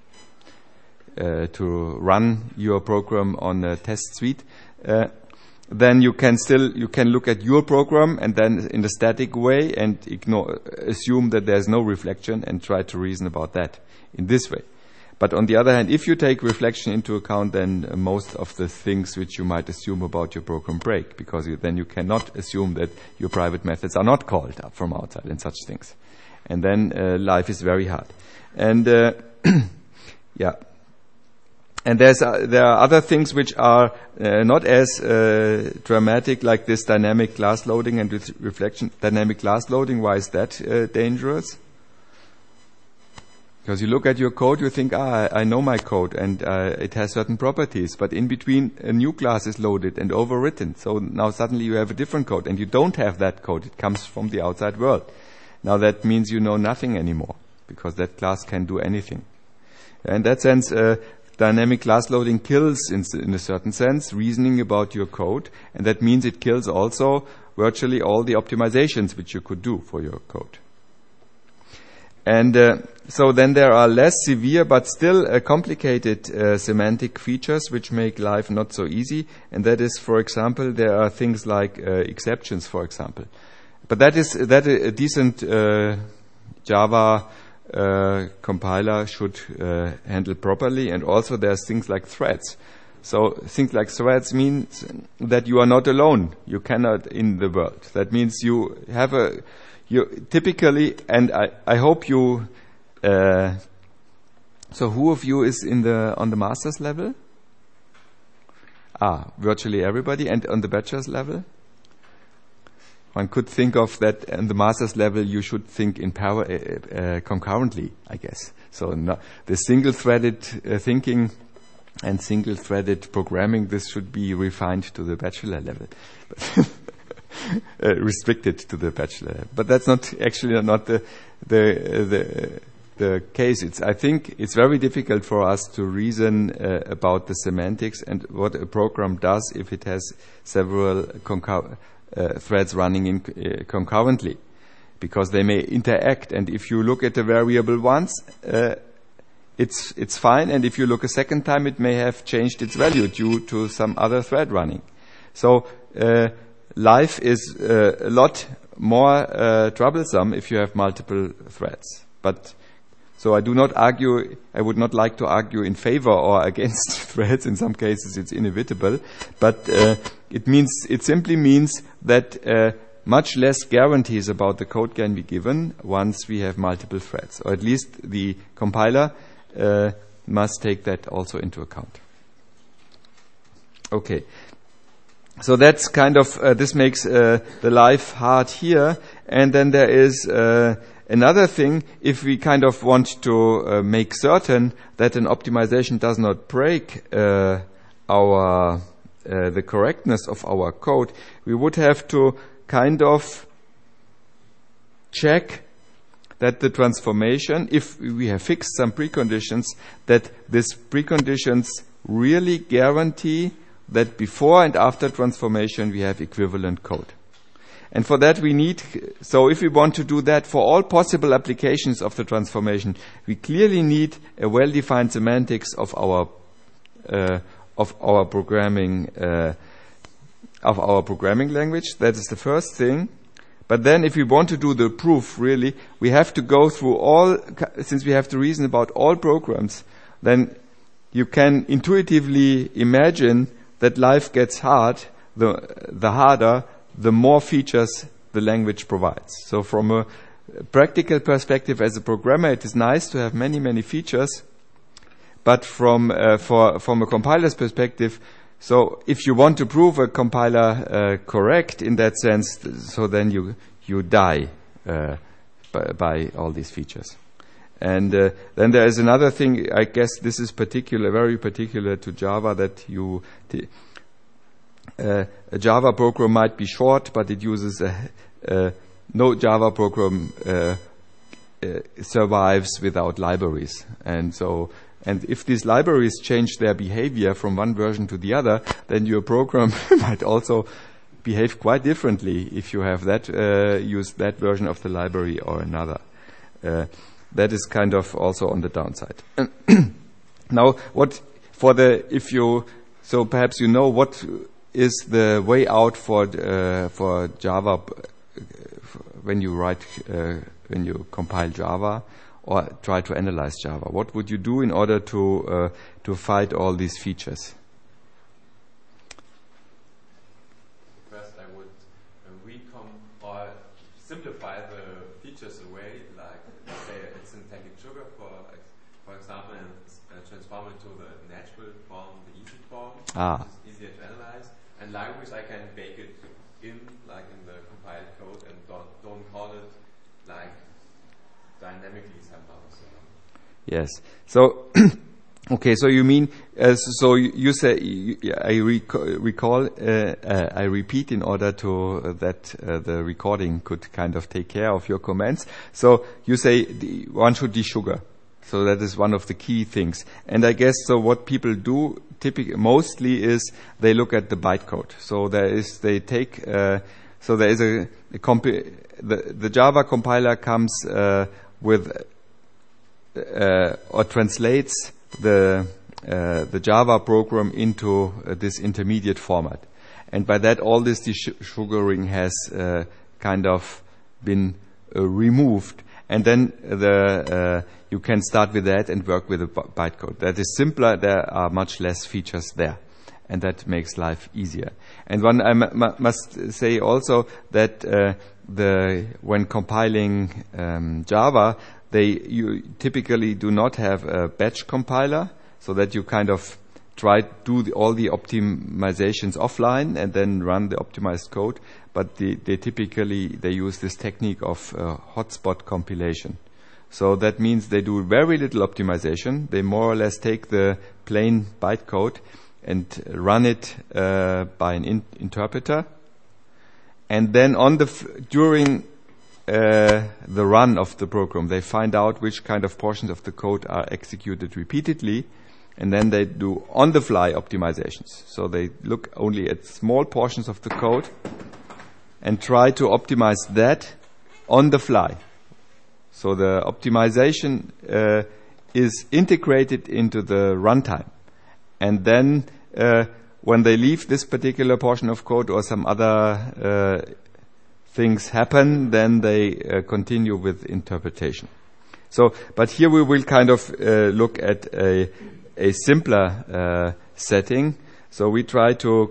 run your program on a test suite. Then you can look at your program and then in a static way and assume that there's no reflection and try to reason about that in this way. But on the other hand, if you take reflection into account, then most of the things which you might assume about your program break, because then you cannot assume that your private methods are not called up from outside and such things. And then life is very hard. And yeah. And there are other things which are not as dramatic, like this dynamic class loading and reflection. Dynamic class loading, why is that dangerous? Because you look at your code, you think, I know my code, and it has certain properties. But in between, a new class is loaded and overwritten. So now suddenly you have a different code, and you don't have that code. It comes from the outside world. Now that means you know nothing anymore, because that class can do anything. In that sense, dynamic class loading kills, in a certain sense, reasoning about your code. And that means it kills also virtually all the optimizations which you could do for your code. And so then there are less severe but still complicated semantic features which make life not so easy. And that is, for example, there are things like exceptions, for example. But that a decent Java compiler should handle properly. And also there's things like threads. So things like threads means that you are not alone. You cannot in the world. That means you have you typically, and I hope you. So who of you is on the master's level? Virtually everybody, and on the bachelor's level. One could think of that on the master's level. You should think in concurrently, I guess. So the single-threaded thinking and single-threaded programming. This should be refined to the bachelor level. Restricted to the bachelor, but that's not the case. I think it's very difficult for us to reason about the semantics and what a program does if it has several threads running concurrently, because they may interact. And if you look at a variable once, it's fine, and if you look a second time, it may have changed its value due to some other thread running. So life is a lot more troublesome if you have multiple threads. But so I do not argue. I would not like to argue in favor or against threads. In some cases, it's inevitable. But it simply means that much less guarantees about the code can be given once we have multiple threads, or at least the compiler must take that also into account. Okay. So that's kind of, this makes the life hard here. And then there is another thing. If we kind of want to make certain that an optimization does not break our the correctness of our code, we would have to kind of check that the transformation, if we have fixed some preconditions, that these preconditions really guarantee that before and after transformation we have equivalent code. And for that we need, so if we want to do that for all possible applications of the transformation, we clearly need a well-defined semantics of our programming language. That is the first thing. But then if we want to do the proof, really, we have to go through all, since we have to reason about all programs, then you can intuitively imagine that life gets hard, the harder, the more features the language provides. So from a practical perspective as a programmer, it is nice to have many, many features, but from a compiler's perspective, so if you want to prove a compiler correct in that sense, so then you die by all these features. And then there is another thing, I guess this is very particular to Java, that a Java program might be short, but it uses no Java program survives without libraries. And if these libraries change their behavior from one version to the other, then your program might also behave quite differently if you have that use that version of the library or another. That is kind of also on the downside. Now, so perhaps you know what is the way out for Java when you compile Java or try to analyze Java. What would you do in order to fight all these features? First, I would or simplify the features away, like say it's syntactic sugar, for example, and transform it to the natural form, the easy form, which is easier to analyze. And language, I can bake it in, like in the compiled code, and don't call it like dynamically somehow. So. Yes. So, okay. So you mean, so you say, I repeat in order to that the recording could kind of take care of your comments. So you say one should desugar. So that is one of the key things. And I guess so what people do mostly is they look at the bytecode. So the Java compiler comes with or translates the Java program into this intermediate format. And by that all this desugaring has kind of been removed. And then you can start with that and work with the bytecode. That is simpler. There are much less features there, and that makes life easier. And I must say also that when compiling Java, you typically do not have a batch compiler, so that you kind of do all the optimizations offline and then run the optimized code. But they typically use this technique of hotspot compilation. So that means they do very little optimization. They more or less take the plain bytecode and run it by an interpreter. And then during the run of the program, they find out which kind of portions of the code are executed repeatedly, and then they do on-the-fly optimizations. So they look only at small portions of the code and try to optimize that on the fly. So the optimization is integrated into the runtime. And then when they leave this particular portion of code or some other things happen, then they continue with interpretation. So, but here we will kind of look at a simpler setting. So we try to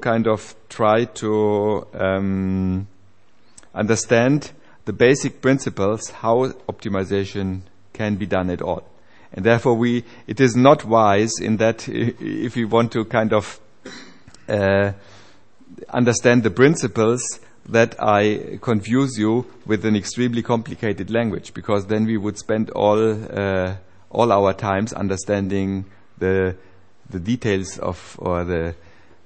understand the basic principles how optimization can be done at all. And therefore it is not wise in that if we want to kind of understand the principles that I confuse you with an extremely complicated language, because then we would spend all our times understanding the details of or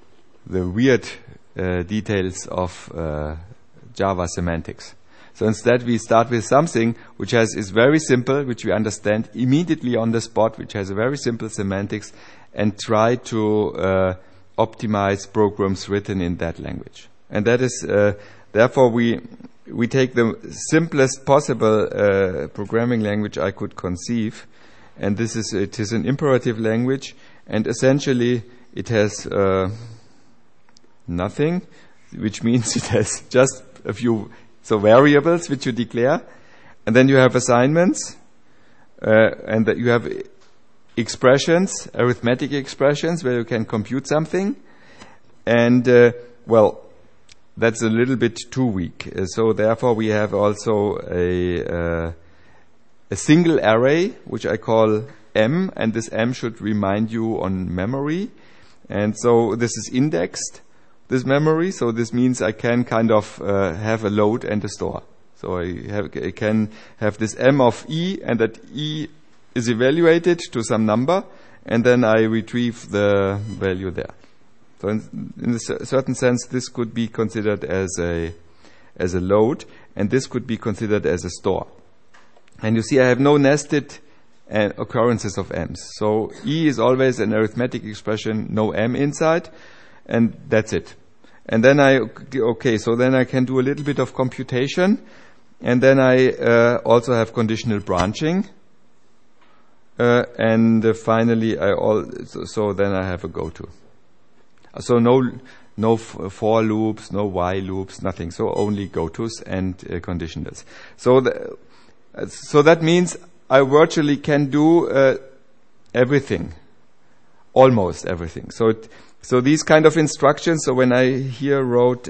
weird details of Java semantics. So instead we start with something which is very simple, which we understand immediately on the spot, which has a very simple semantics, and try to optimize programs written in that language. And that is, therefore we take the simplest possible programming language I could conceive, and it is an imperative language, and essentially it has nothing, which means it has just a few variables which you declare, and then you have assignments, and that you have expressions, arithmetic expressions, where you can compute something, and that's a little bit too weak. So therefore we have also a single array, which I call M, and this M should remind you on memory, and so this is indexed, this memory, so this means I can kind of have a load and a store. So I can have this M of E, and that E is evaluated to some number, and then I retrieve the value there. So in a certain sense, this could be considered as a load, and this could be considered as a store. And you see I have no nested occurrences of M's. So E is always an arithmetic expression, no M inside, and that's it. And then so then I can do a little bit of computation, and then I also have conditional branching, and finally so then I have a goto. So no for loops, no while loops, nothing. So only gotos and conditionals. So that means I virtually can do everything, almost everything. So these kind of instructions, so when I here wrote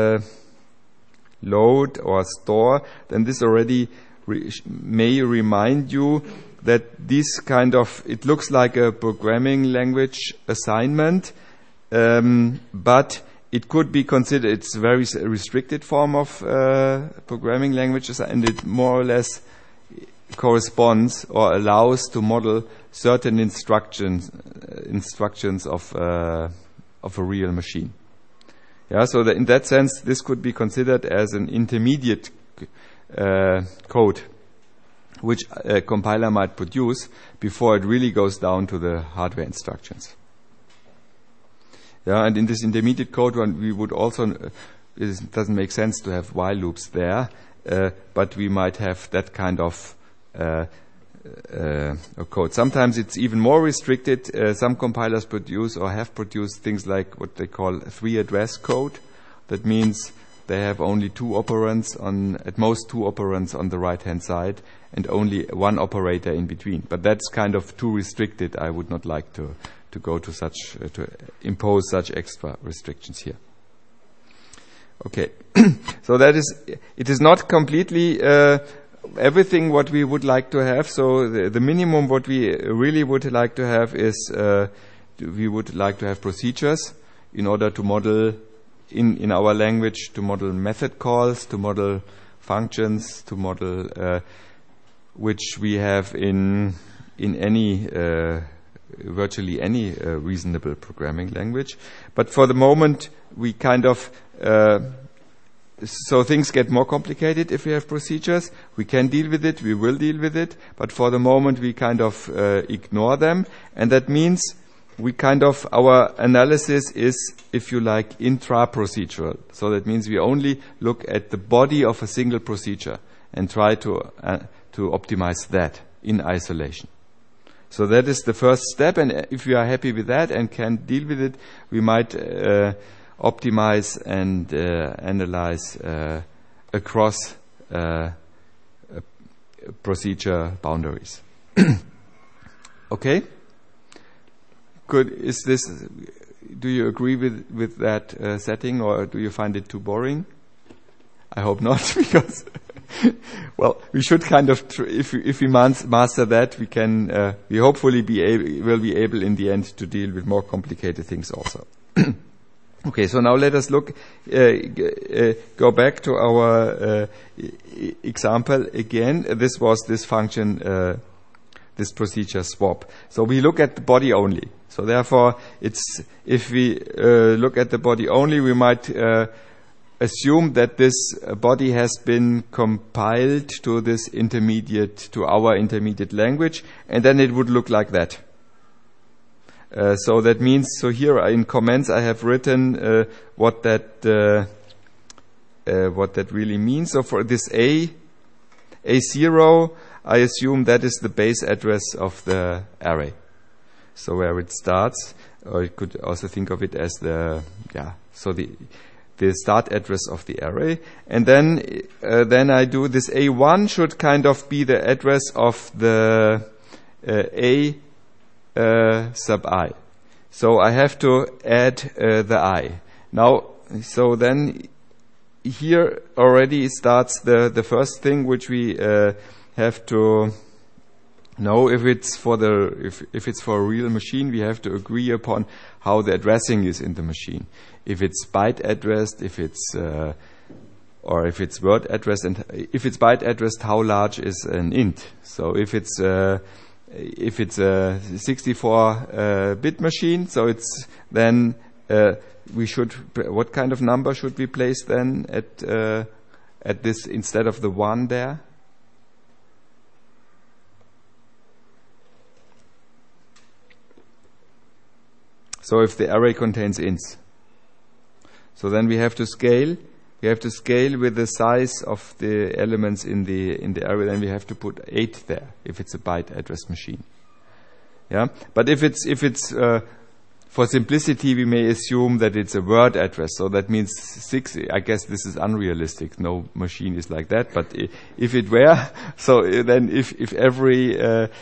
load or store, then this already may remind you that this kind of, it looks like a programming language assignment, but it could be considered, it's a very restricted form of programming languages, and it more or less corresponds or allows to model certain instructions of a real machine. Yeah, so in that sense, this could be considered as an intermediate code, which a compiler might produce before it really goes down to the hardware instructions. Yeah, and in this intermediate code, we would also, it doesn't make sense to have while loops there, but we might have that kind of code. Sometimes it's even more restricted. Some compilers produce or have produced things like what they call 3-address code. That means they have only at most two operands on the right-hand side, and only one operator in between. But that's kind of too restricted. I would not like to go to to impose such extra restrictions here. Okay, so it is not completely everything what we would like to have. So the minimum what we really would like to have is we would like to have procedures in order to model in our language, to model method calls, to model functions, to model which we have in any virtually any reasonable programming language. But for the moment, we kind of so things get more complicated if we have procedures. We can deal with it, we will deal with it, but for the moment we kind of ignore them, and that means we kind of, our analysis is, if you like, intra-procedural. So that means we only look at the body of a single procedure and try to optimize that in isolation. So that is the first step, and if we are happy with that and can deal with it, we might optimize and analyze across procedure boundaries. Okay? Good. Do you agree with that setting, or do you find it too boring? I hope not, because well, we should kind of if we master that, we can we hopefully will be able in the end to deal with more complicated things also. Okay, so now let us look go back to our example again. This was this function, this procedure swap. So we look at the body only. So therefore, if we look at the body only, we might assume that this body has been compiled to our intermediate language, and then it would look like that. So that means, so here in comments I have written what that really means. So for this A0, I assume that is the base address of the array. So where it starts, or you could also think of it as the start address of the array. And then I do this A1 should kind of be the address of the A sub I. So I have to add the I. Now, so then here already starts the first thing which we have to know. If it's for a real machine, we have to agree upon how the addressing is in the machine. If it's byte addressed, if it's word addressed, and if it's byte addressed, how large is an int? So if it's a 64-bit machine, so it's then what kind of number should we place then at this instead of the 1 there? So if the array contains ints, so then we have to scale. We have to scale with the size of the elements in the array. Then we have to put 8 there if it's a byte address machine. Yeah, but if it's for simplicity, we may assume that it's a word address. So that means 6. I guess this is unrealistic. No machine is like that. But if it were, so then if every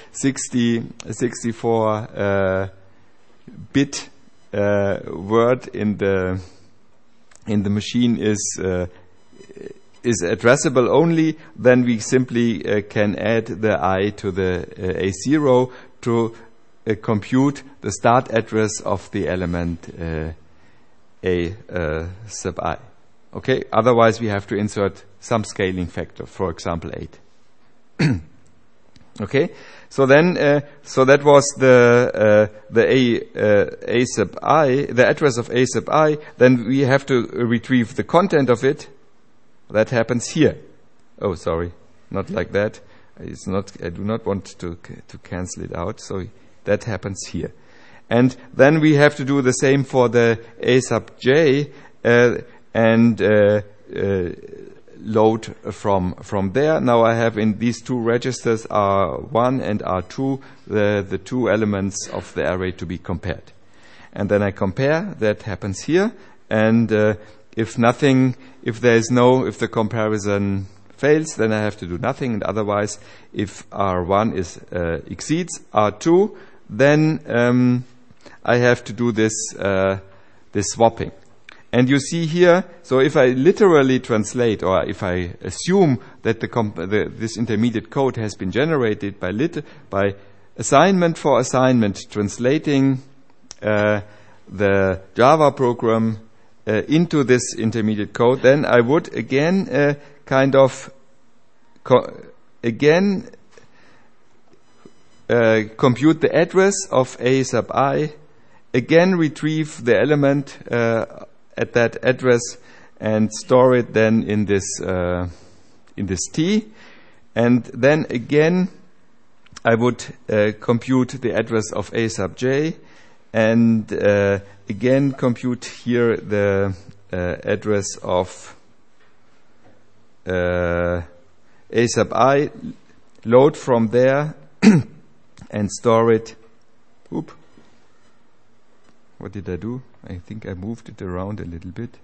64 bit word in the machine is addressable only, then we simply can add the I to the A0 to compute the start address of the element A sub I. Okay. Otherwise, we have to insert some scaling factor, for example, 8. Okay. So then, so that was the A sub I, the address of A sub I. Then we have to retrieve the content of it. That happens here. Oh, sorry, not like that. It's not. I do not want to cancel it out. So that happens here, and then we have to do the same for the A sub j and load from there. Now I have in these two registers R1 and R2 the two elements of the array to be compared, and then I compare. That happens here, and if the comparison fails, then I have to do nothing, and otherwise, if R1 exceeds R2, then I have to do this swapping. And you see here, so if I literally translate, or if I assume that this intermediate code has been generated by assignment for assignment, translating the Java program into this intermediate code, then I would again compute the address of A sub I, again retrieve the element at that address and store it then in this T, and then again I would compute the address of A sub j, and again compute here the address of A sub I, load from there and store it. What did I do? I think I moved it around a little bit.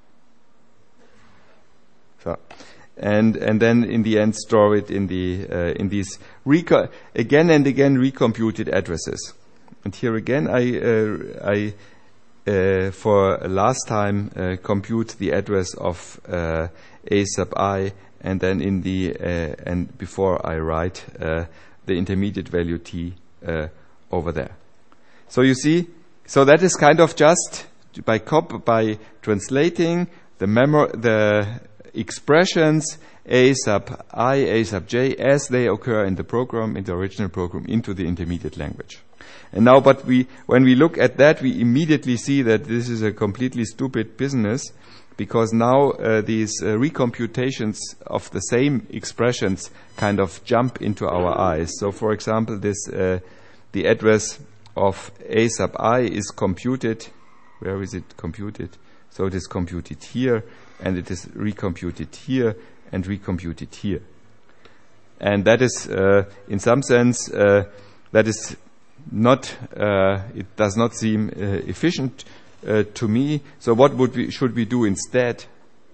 So, and then in the end store it in these again and again recomputed addresses. And here again I for last time compute the address of A sub I, and then in the and before I write the intermediate value T over there. So you see. So that is kind of just by translating the expressions a sub I, a sub j, as they occur in the program, in the original program, into the intermediate language. And now, when we look at that, we immediately see that this is a completely stupid business, because now these recomputations of the same expressions kind of jump into our eyes. So, for example, the address of a sub I is computed. Where is it computed? So it is computed here, and it is recomputed here, and recomputed here. And that is, in some sense, that is not. It does not seem efficient to me. So what should we do instead?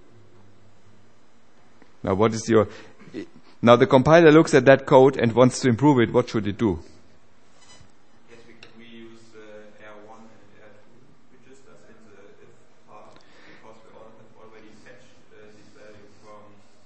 Now, now the compiler looks at that code and wants to improve it. What should it do? Yes, we use R1 and R2 registers in the if part, because we all have already fetched this value from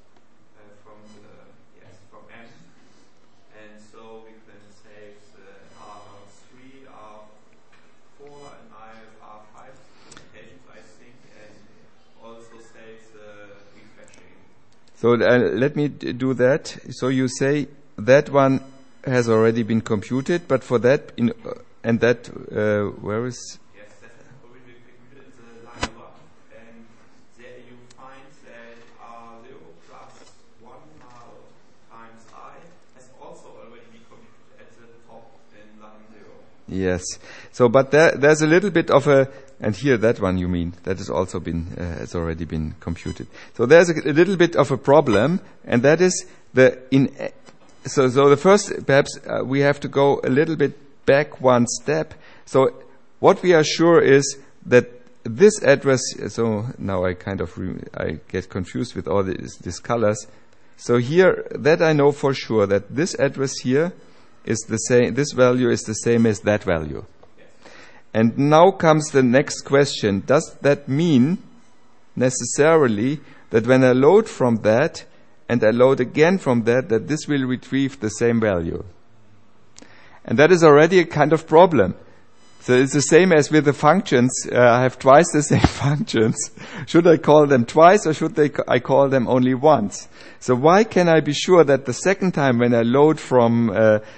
M, and so we can save R3, R4, and R5 applications, I think, and also save the refetching. So let me do that. So you say that one has already been computed, but for that, where is? Yes, that has already been computed in the line 1, and there you find that R0 plus 1 times I has also already been computed at the top in line 0. Yes. So, but there's a little bit of and here that one you mean, that has also been, has already been computed. So there's a little bit of a problem, and that is so the first, perhaps we have to go a little bit back one step. So what we are sure is that this address, so now I get confused with all these colors. So here, that I know for sure, that this address here is the same, this value is the same as that value. And now comes the next question. Does that mean necessarily that when I load from that and I load again from that this will retrieve the same value? And that is already a kind of problem. So it's the same as with the functions. I have twice the same functions. Should I call them twice, or should I call them only once? So why can I be sure that the second time when I load from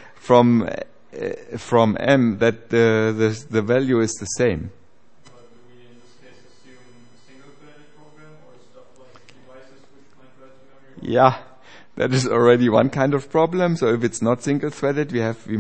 M that the value is the same? Do we in this case assume a single-threaded program or stuff like devices which might write to memory? Yeah, that is already one kind of problem. So if it's not single-threaded,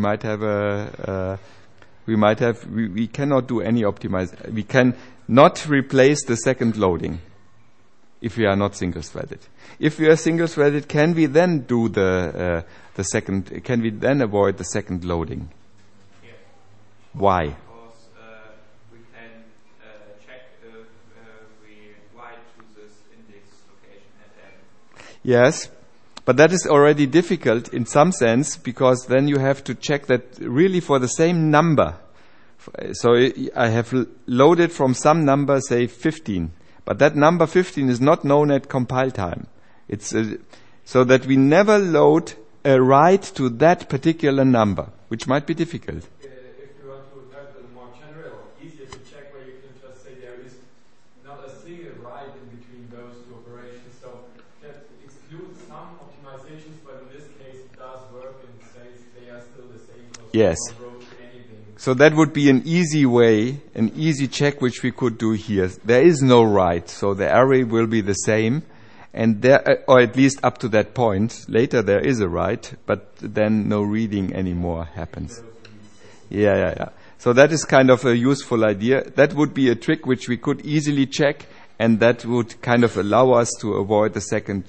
we cannot do any optimization. We can not replace the second loading if we are not single-threaded. If we are single-threaded, can we then do the second? Can we then avoid the second loading? Yes. Why? Because we can check if we write to this index location at M. Yes, but that is already difficult in some sense, because then you have to check that really for the same number. So I have loaded from some number, say 15, but that number 15 is not known at compile time. It's so that we never load a write to that particular number, which might be difficult. If you want to have a more general, easier to check, where you can just say there is not a single write in between those two operations. So that excludes some optimizations, but in this case it does work and says they are still the same. Yes. So that would be an easy way, an easy check which we could do here. There is no write, so the array will be the same. And there, or at least up to that point. Later there is a write, but then no reading anymore happens. Yeah. So that is kind of a useful idea. That would be a trick which we could easily check, and that would kind of allow us to avoid the second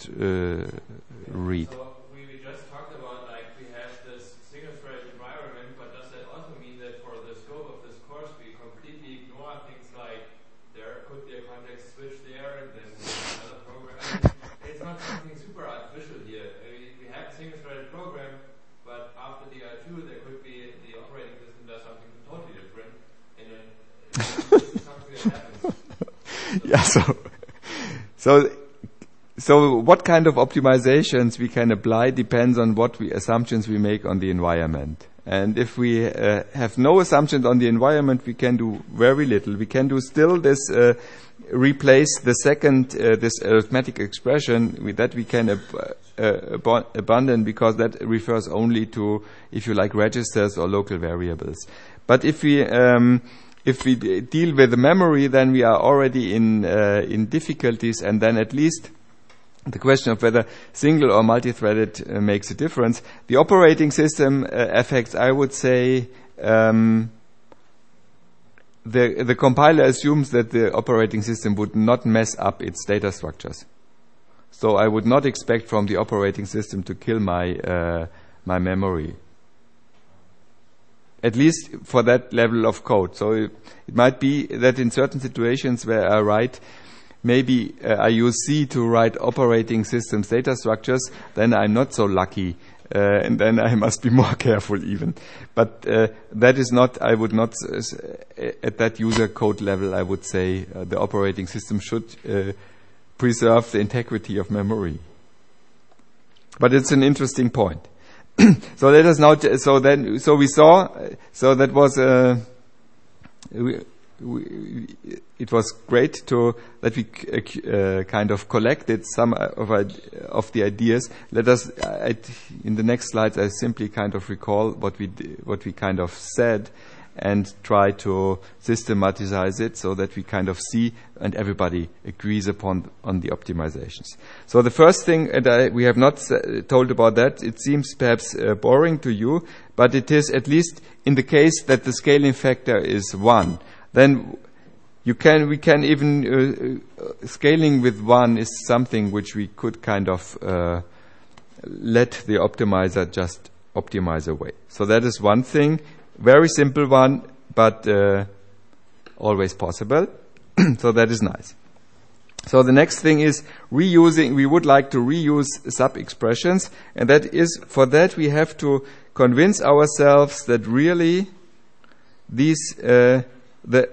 read. So we just talked about, like, we have this single-thread environment, but does that also mean that for the scope of this course we completely ignore things like there could be a context switch there, and then another program? It's not something super artificial here. We have a single-threaded program, but after the R2 there could be the operating system does something totally different, and then this is something that happens. Yeah, so what kind of optimizations we can apply depends on what assumptions we make on the environment. And if we have no assumptions on the environment, we can do very little. We can do still this, replace the second, this arithmetic expression with that we can abandon, because that refers only to, if you like, registers or local variables. But if we deal with the memory, then we are already in difficulties, and then at least the question of whether single or multi-threaded makes a difference. The operating system affects, I would say, the compiler assumes that the operating system would not mess up its data structures. So I would not expect from the operating system to kill my memory. At least for that level of code. So it might be that in certain situations where I write, maybe I use C to write operating systems data structures, then I'm not so lucky, and then I must be more careful even. But that is not, I would not, at that user code level, I would say the operating system should preserve the integrity of memory. But it's an interesting point. So let us now, so we saw, so that was, it was great that we kind of collected some of the ideas. Let us, in the next slides, I simply kind of recall what we kind of said, and try to systematize it so that we kind of see and everybody agrees on the optimizations. So the first thing, and we have not told about that, it seems perhaps boring to you, but it is, at least in the case that the scaling factor is 1, then we can even, scaling with 1 is something which we could kind of let the optimizer just optimize away. So that is one thing. Very simple one, but always possible. So that is nice. So the next thing is reusing. We would like to reuse sub-expressions, and that is, for that we have to convince ourselves that really these the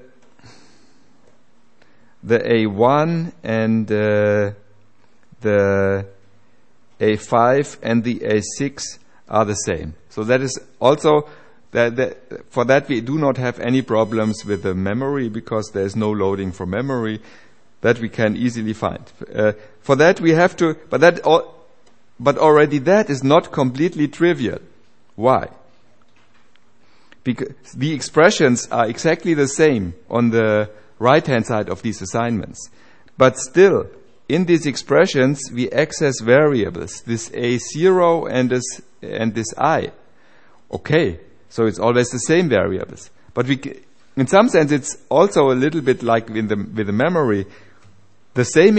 A1 and the A5 and the A6 are the same. So that is also for that we do not have any problems with the memory, because there is no loading from memory. That we can easily find. For that we have to, but already that is not completely trivial. Why? Because the expressions are exactly the same on the right-hand side of these assignments. But still, in these expressions, we access variables, this A0 and this I. Okay, so it's always the same variables. But in some sense, it's also a little bit like with the memory. The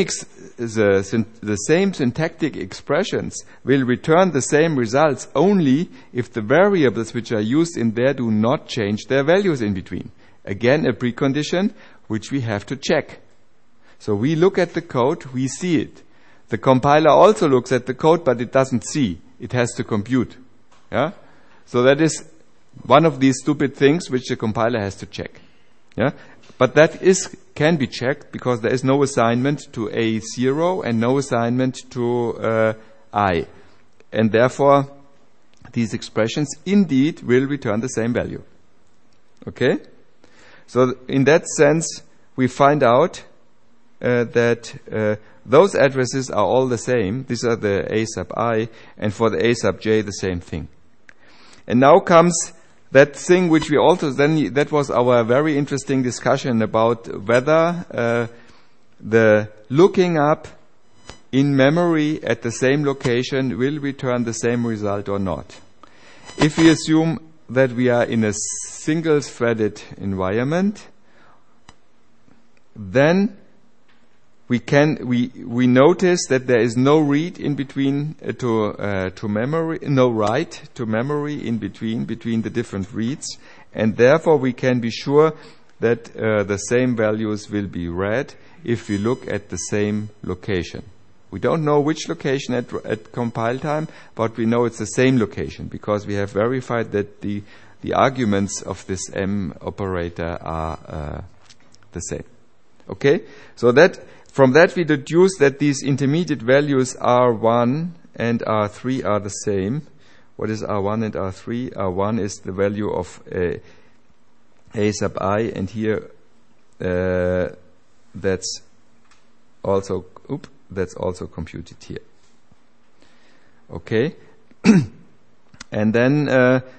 same syntactic expressions will return the same results only if the variables which are used in there do not change their values in between. Again, a precondition which we have to check. So we look at the code, we see it. The compiler also looks at the code, but it doesn't see. It has to compute. Yeah? So that is one of these stupid things which the compiler has to check. Yeah? But that can be checked, because there is no assignment to A0 and no assignment to I. And therefore, these expressions indeed will return the same value. Okay? So in that sense, we find out that those addresses are all the same. These are the A sub I, and for the A sub j, the same thing. And now comes that thing which we also, then that was our very interesting discussion about whether the looking up in memory at the same location will return the same result or not. If we assume that we are in a single-threaded environment, then we notice that there is no read in between to memory, no write to memory in between the different reads, and therefore we can be sure that the same values will be read if we look at the same location. We don't know which location at compile time, but we know it's the same location, because we have verified that the arguments of this M operator are the same. Okay, so that. From that we deduce that these intermediate values R1 and R3 are the same, what is R1 and R3? R1 is the value of A sub I, and here that's also computed here. Okay, and then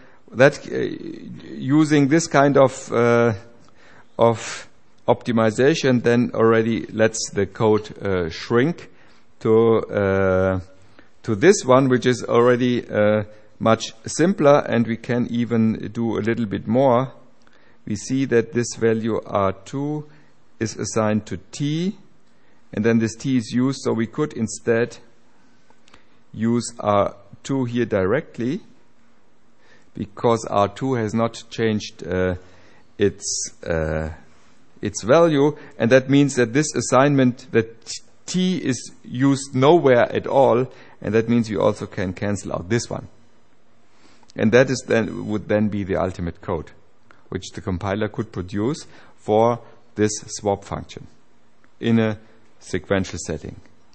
using this kind of optimization then already lets the code shrink to this one, which is already much simpler, and we can even do a little bit more. We see that this value R2 is assigned to T, and then this T is used, so we could instead use R2 here directly, because R2 has not changed its value, and that means that this assignment, that T is used nowhere at all, and that means you also can cancel out this one. And that is would then be the ultimate code, which the compiler could produce for this swap function in a sequential setting.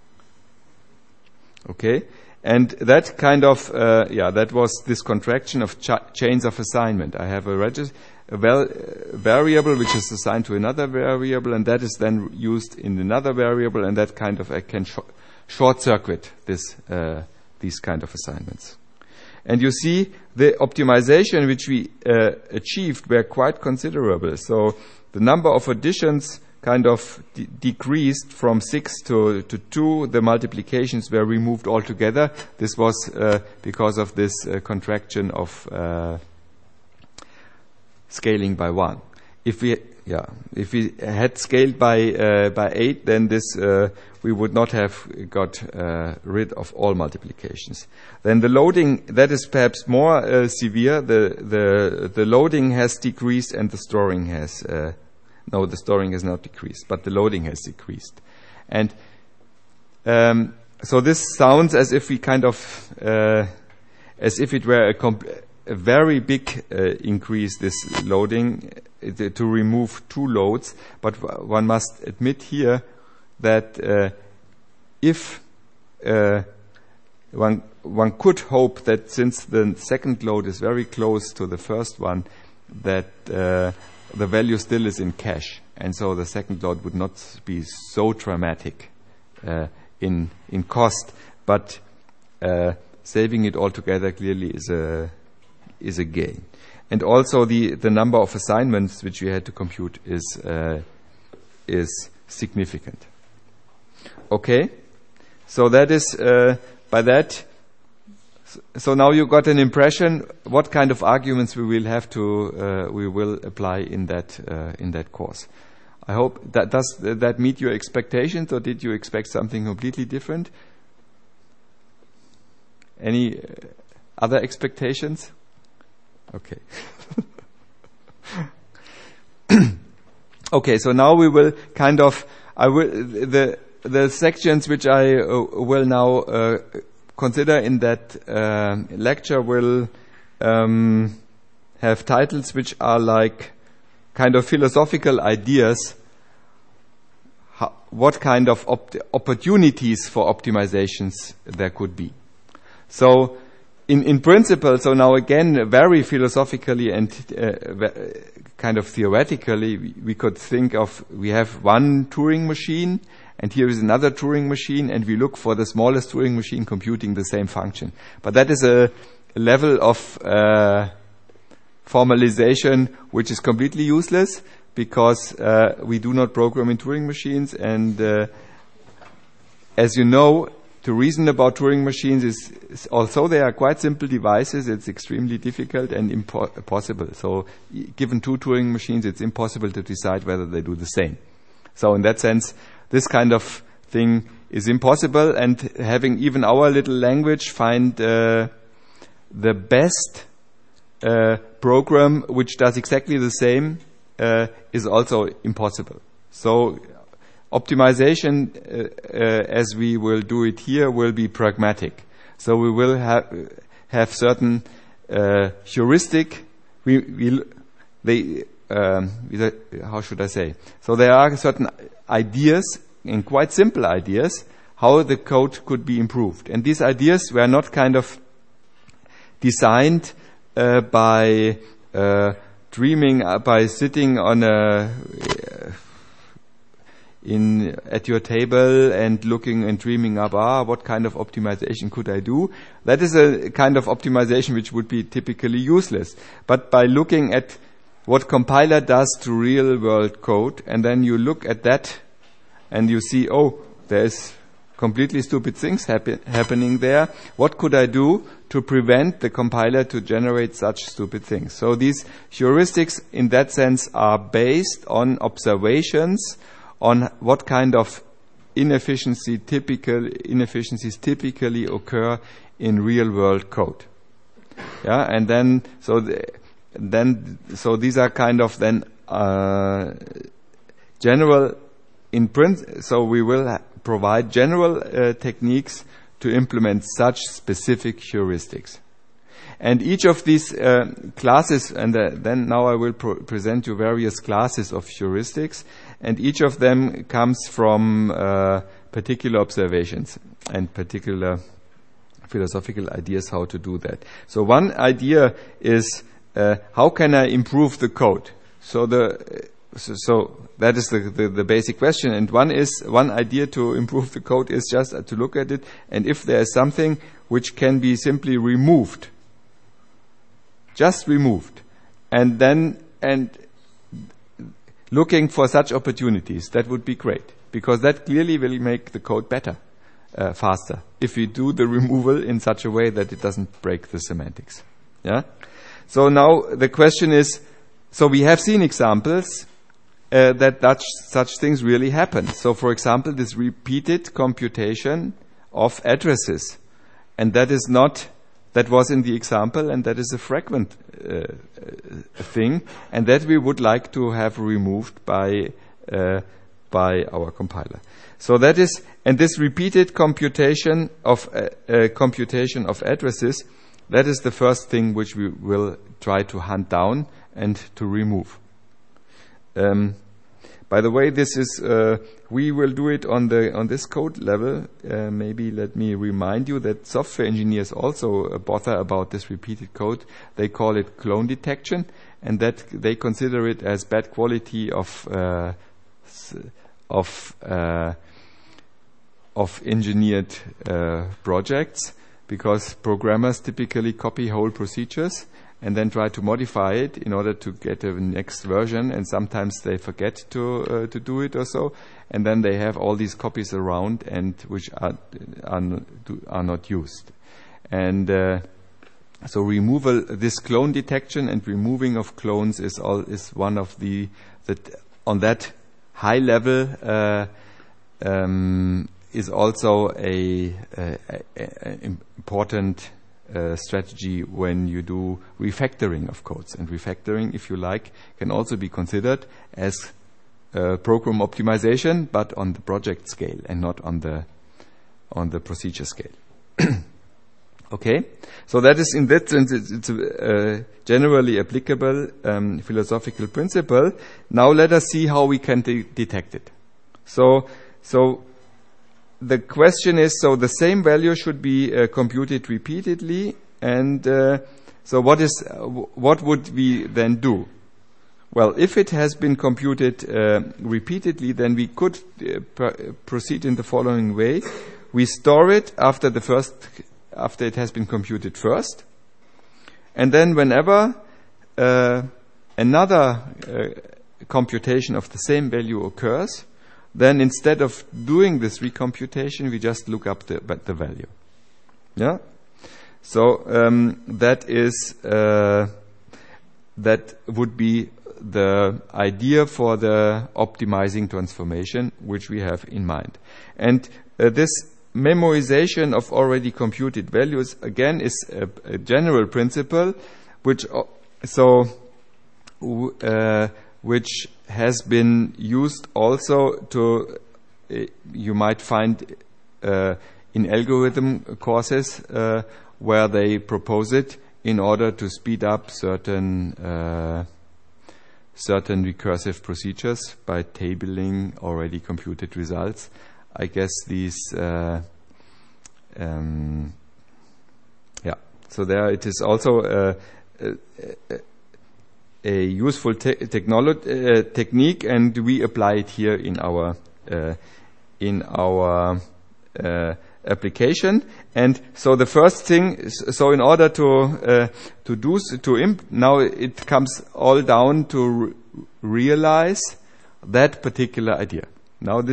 Okay, and that kind of that was this contraction of chains of assignment. I have a variable which is assigned to another variable, and that is then used in another variable, and that kind of I can short circuit this these kind of assignments. And you see the optimization which we achieved were quite considerable. So the number of additions kind of decreased from 6 to 2. The multiplications were removed altogether. This was because of this contraction of scaling by 1. If we had scaled by 8, then this we would not have got rid of all multiplications. Then the loading, that is perhaps more severe. The loading has decreased, and the storing has the storing has not decreased, but the loading has decreased. And so this sounds as if we kind of as if it were a very big increase, this loading, to remove 2 loads. But one must admit here that if one could hope that since the second load is very close to the first one, that the value still is in cache, and so the second load would not be so dramatic in cost, but saving it altogether clearly is a gain. And also the number of assignments which we had to compute is significant. Okay, so that is by that. So now you got an impression what kind of arguments we will have to we will apply in that course. I hope that does that meet your expectations, or did you expect something completely different? Any other expectations? Okay. Okay, so now we will kind of the sections which I will now consider in that lecture will have titles which are like kind of philosophical ideas. What kind of opportunities for optimizations there could be. So in principle, so now again, very philosophically and kind of theoretically, we could think of, we have one Turing machine, and here is another Turing machine, and we look for the smallest Turing machine computing the same function. But that is a level of formalization which is completely useless, because we do not program in Turing machines, and as you know, to reason about Turing machines is although they are quite simple devices, it's extremely difficult and impossible. So given 2 Turing machines, it's impossible to decide whether they do the same. So in that sense, this kind of thing is impossible, and having even our little language find the best program which does exactly the same is also impossible. So optimization, as we will do it here, will be pragmatic. So we will have certain heuristic. How should I say? So there are certain ideas, and quite simple ideas, how the code could be improved. And these ideas were not kind of designed by dreaming, by sitting on at your table and looking and dreaming up, what kind of optimization could I do? That is a kind of optimization which would be typically useless. But by looking at what compiler does to real world code, and then you look at that and you see, there's completely stupid things happening there. What could I do to prevent the compiler to generate such stupid things? So these heuristics in that sense are based on observations on what kind of inefficiencies typically occur in real world code. Yeah, and then so these are kind of then general so we will provide general techniques to implement such specific heuristics. And each of these classes, and then now I will present you various classes of heuristics, and each of them comes from particular observations and particular philosophical ideas how to do that. So one idea is how can I improve the code? So that is the basic question. And one idea to improve the code is just to look at it, and if there is something which can be simply removed, just removed, and looking for such opportunities, that would be great, because that clearly will make the code better, faster, if we do the removal in such a way that it doesn't break the semantics. Yeah. So now the question is, so we have seen examples that such things really happen. So for example, this repeated computation of addresses, and that was in the example, and that is a frequent thing, and that we would like to have removed by our compiler. So that is, and this repeated computation of addresses, that is the first thing which we will try to hunt down and to remove. By the way, this is we will do it on this code level. Maybe let me remind you that software engineers also bother about this repeated code. They call it clone detection, and that they consider it as bad quality of engineered projects, because programmers typically copy whole procedures and then try to modify it in order to get a next version, and sometimes they forget to do it or so, and then they have all these copies around and which are not used. And so removal, this clone detection and removing of clones is one of the on that high level is also a important strategy when you do refactoring of codes. And refactoring, if you like, can also be considered as program optimization, but on the project scale and not on the procedure scale. Okay, so that is, in that sense, it's a generally applicable philosophical principle. Now let us see how we can detect it. So the question is, so the same value should be computed repeatedly, and so what would we then do? Well, if it has been computed repeatedly, then we could proceed in the following way. We store it after it has been computed first, and then whenever another computation of the same value occurs, then instead of doing this recomputation, we just look up the value. Yeah. So that would be the idea for the optimizing transformation which we have in mind. And this memorization of already computed values again is a general principle which has been used also to, you might find in algorithm courses where they propose it in order to speed up certain recursive procedures by tabling already computed results. I guess these So there it is also a useful technique, and we apply it here in our application. And so the first thing, so in order now it comes all down to realize that particular idea. Now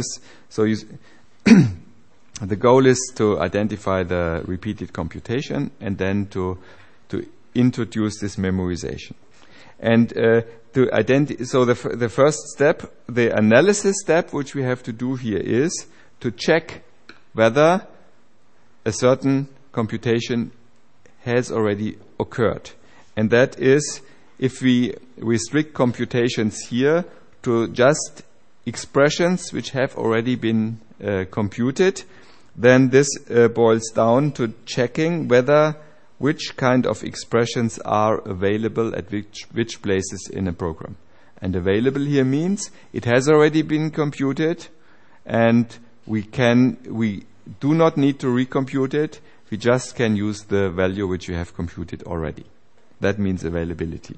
the goal is to identify the repeated computation and then to introduce this memorization. And so the first step, the analysis step, which we have to do here is to check whether a certain computation has already occurred. And that is if we restrict computations here to just expressions which have already been computed, then this boils down to checking whether which kind of expressions are available at which places in a program. And available here means it has already been computed, and we do not need to recompute it. We just can use the value which we have computed already. That means availability.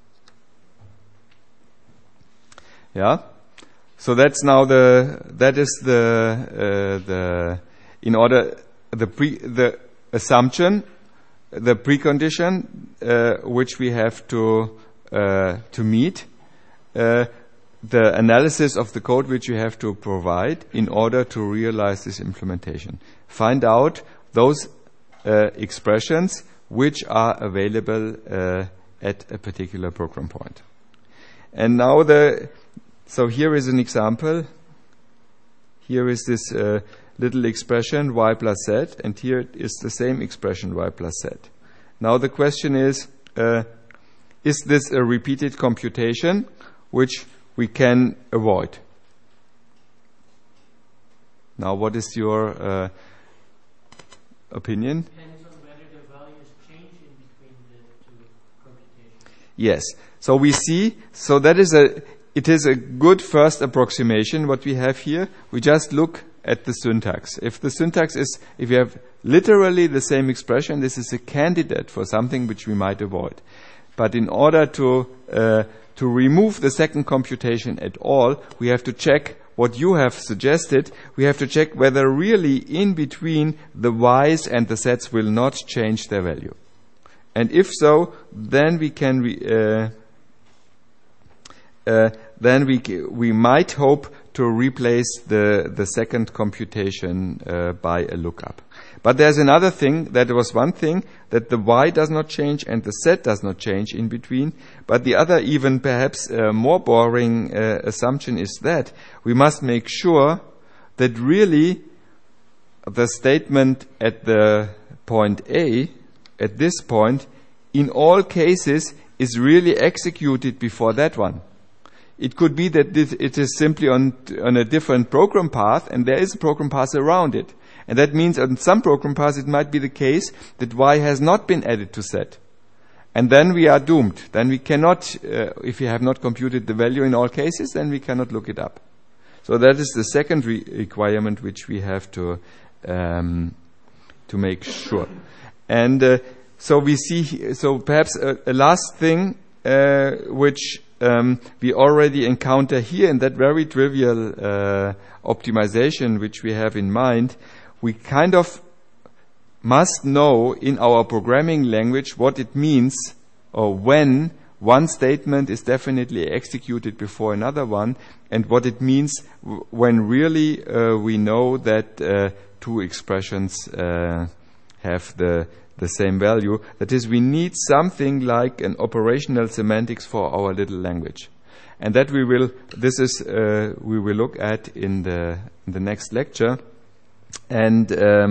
Yeah. So that's now the assumption, the precondition which we have to meet, the analysis of the code which you have to provide in order to realize this implementation. Find out those expressions which are available at a particular program point. And now so here is an example. Here is this little expression y plus z, and here is the same expression y plus z. Now the question is this a repeated computation which we can avoid? Now what is your opinion? Depends on whether the values change in between the two computations. Yes. So we see, it is a good first approximation what we have here. We just look at the syntax. If the syntax is, if you have literally the same expression, this is a candidate for something which we might avoid. But in order to remove the second computation at all, we have to check what you have suggested. We have to check whether really in between the y's and the z's will not change their value. And if so, then we can we might hope to replace the second computation by a lookup. But there's another thing, that was one thing, that the y does not change and the z does not change in between. But the other, even perhaps more boring assumption is that we must make sure that really the statement at the point A, at this point, in all cases is really executed before that one. It could be that it is simply on a different program path, and there is a program path around it. And that means on some program paths it might be the case that y has not been added to z. And then we are doomed. Then we cannot, if we have not computed the value in all cases, then we cannot look it up. So that is the second requirement which we have to make sure. And so we see, so perhaps a last thing which we already encounter here in that very trivial optimization which we have in mind. We kind of must know in our programming language what it means, or when one statement is definitely executed before another one, and what it means when really we know that two expressions have the same value. That is, we need something like an operational semantics for our little language, and that we will look at in the next lecture, and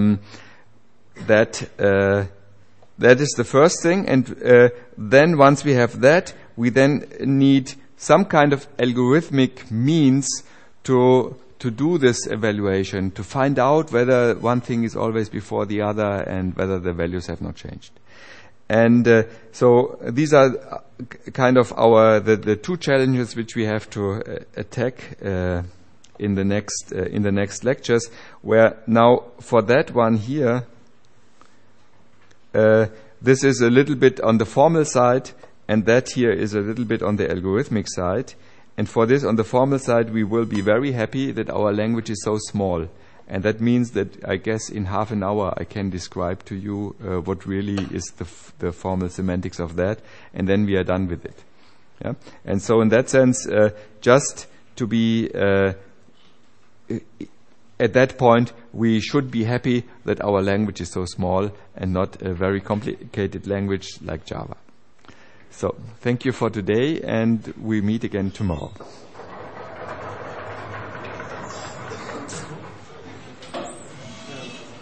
that is the first thing. And then once we have that, we then need some kind of algorithmic means to do this evaluation, to find out whether one thing is always before the other and whether the values have not changed. And so these are kind of the two challenges which we have to attack in the next lectures. Where now for that one here, this is a little bit on the formal side, and that here is a little bit on the algorithmic side. And for this, on the formal side, we will be very happy that our language is so small. And that means that, I guess, in half an hour I can describe to you what really is the formal semantics of that, and then we are done with it. Yeah? And so in that sense, just to be at that point, we should be happy that our language is so small and not a very complicated language like Java. So thank you for today, and we meet again tomorrow.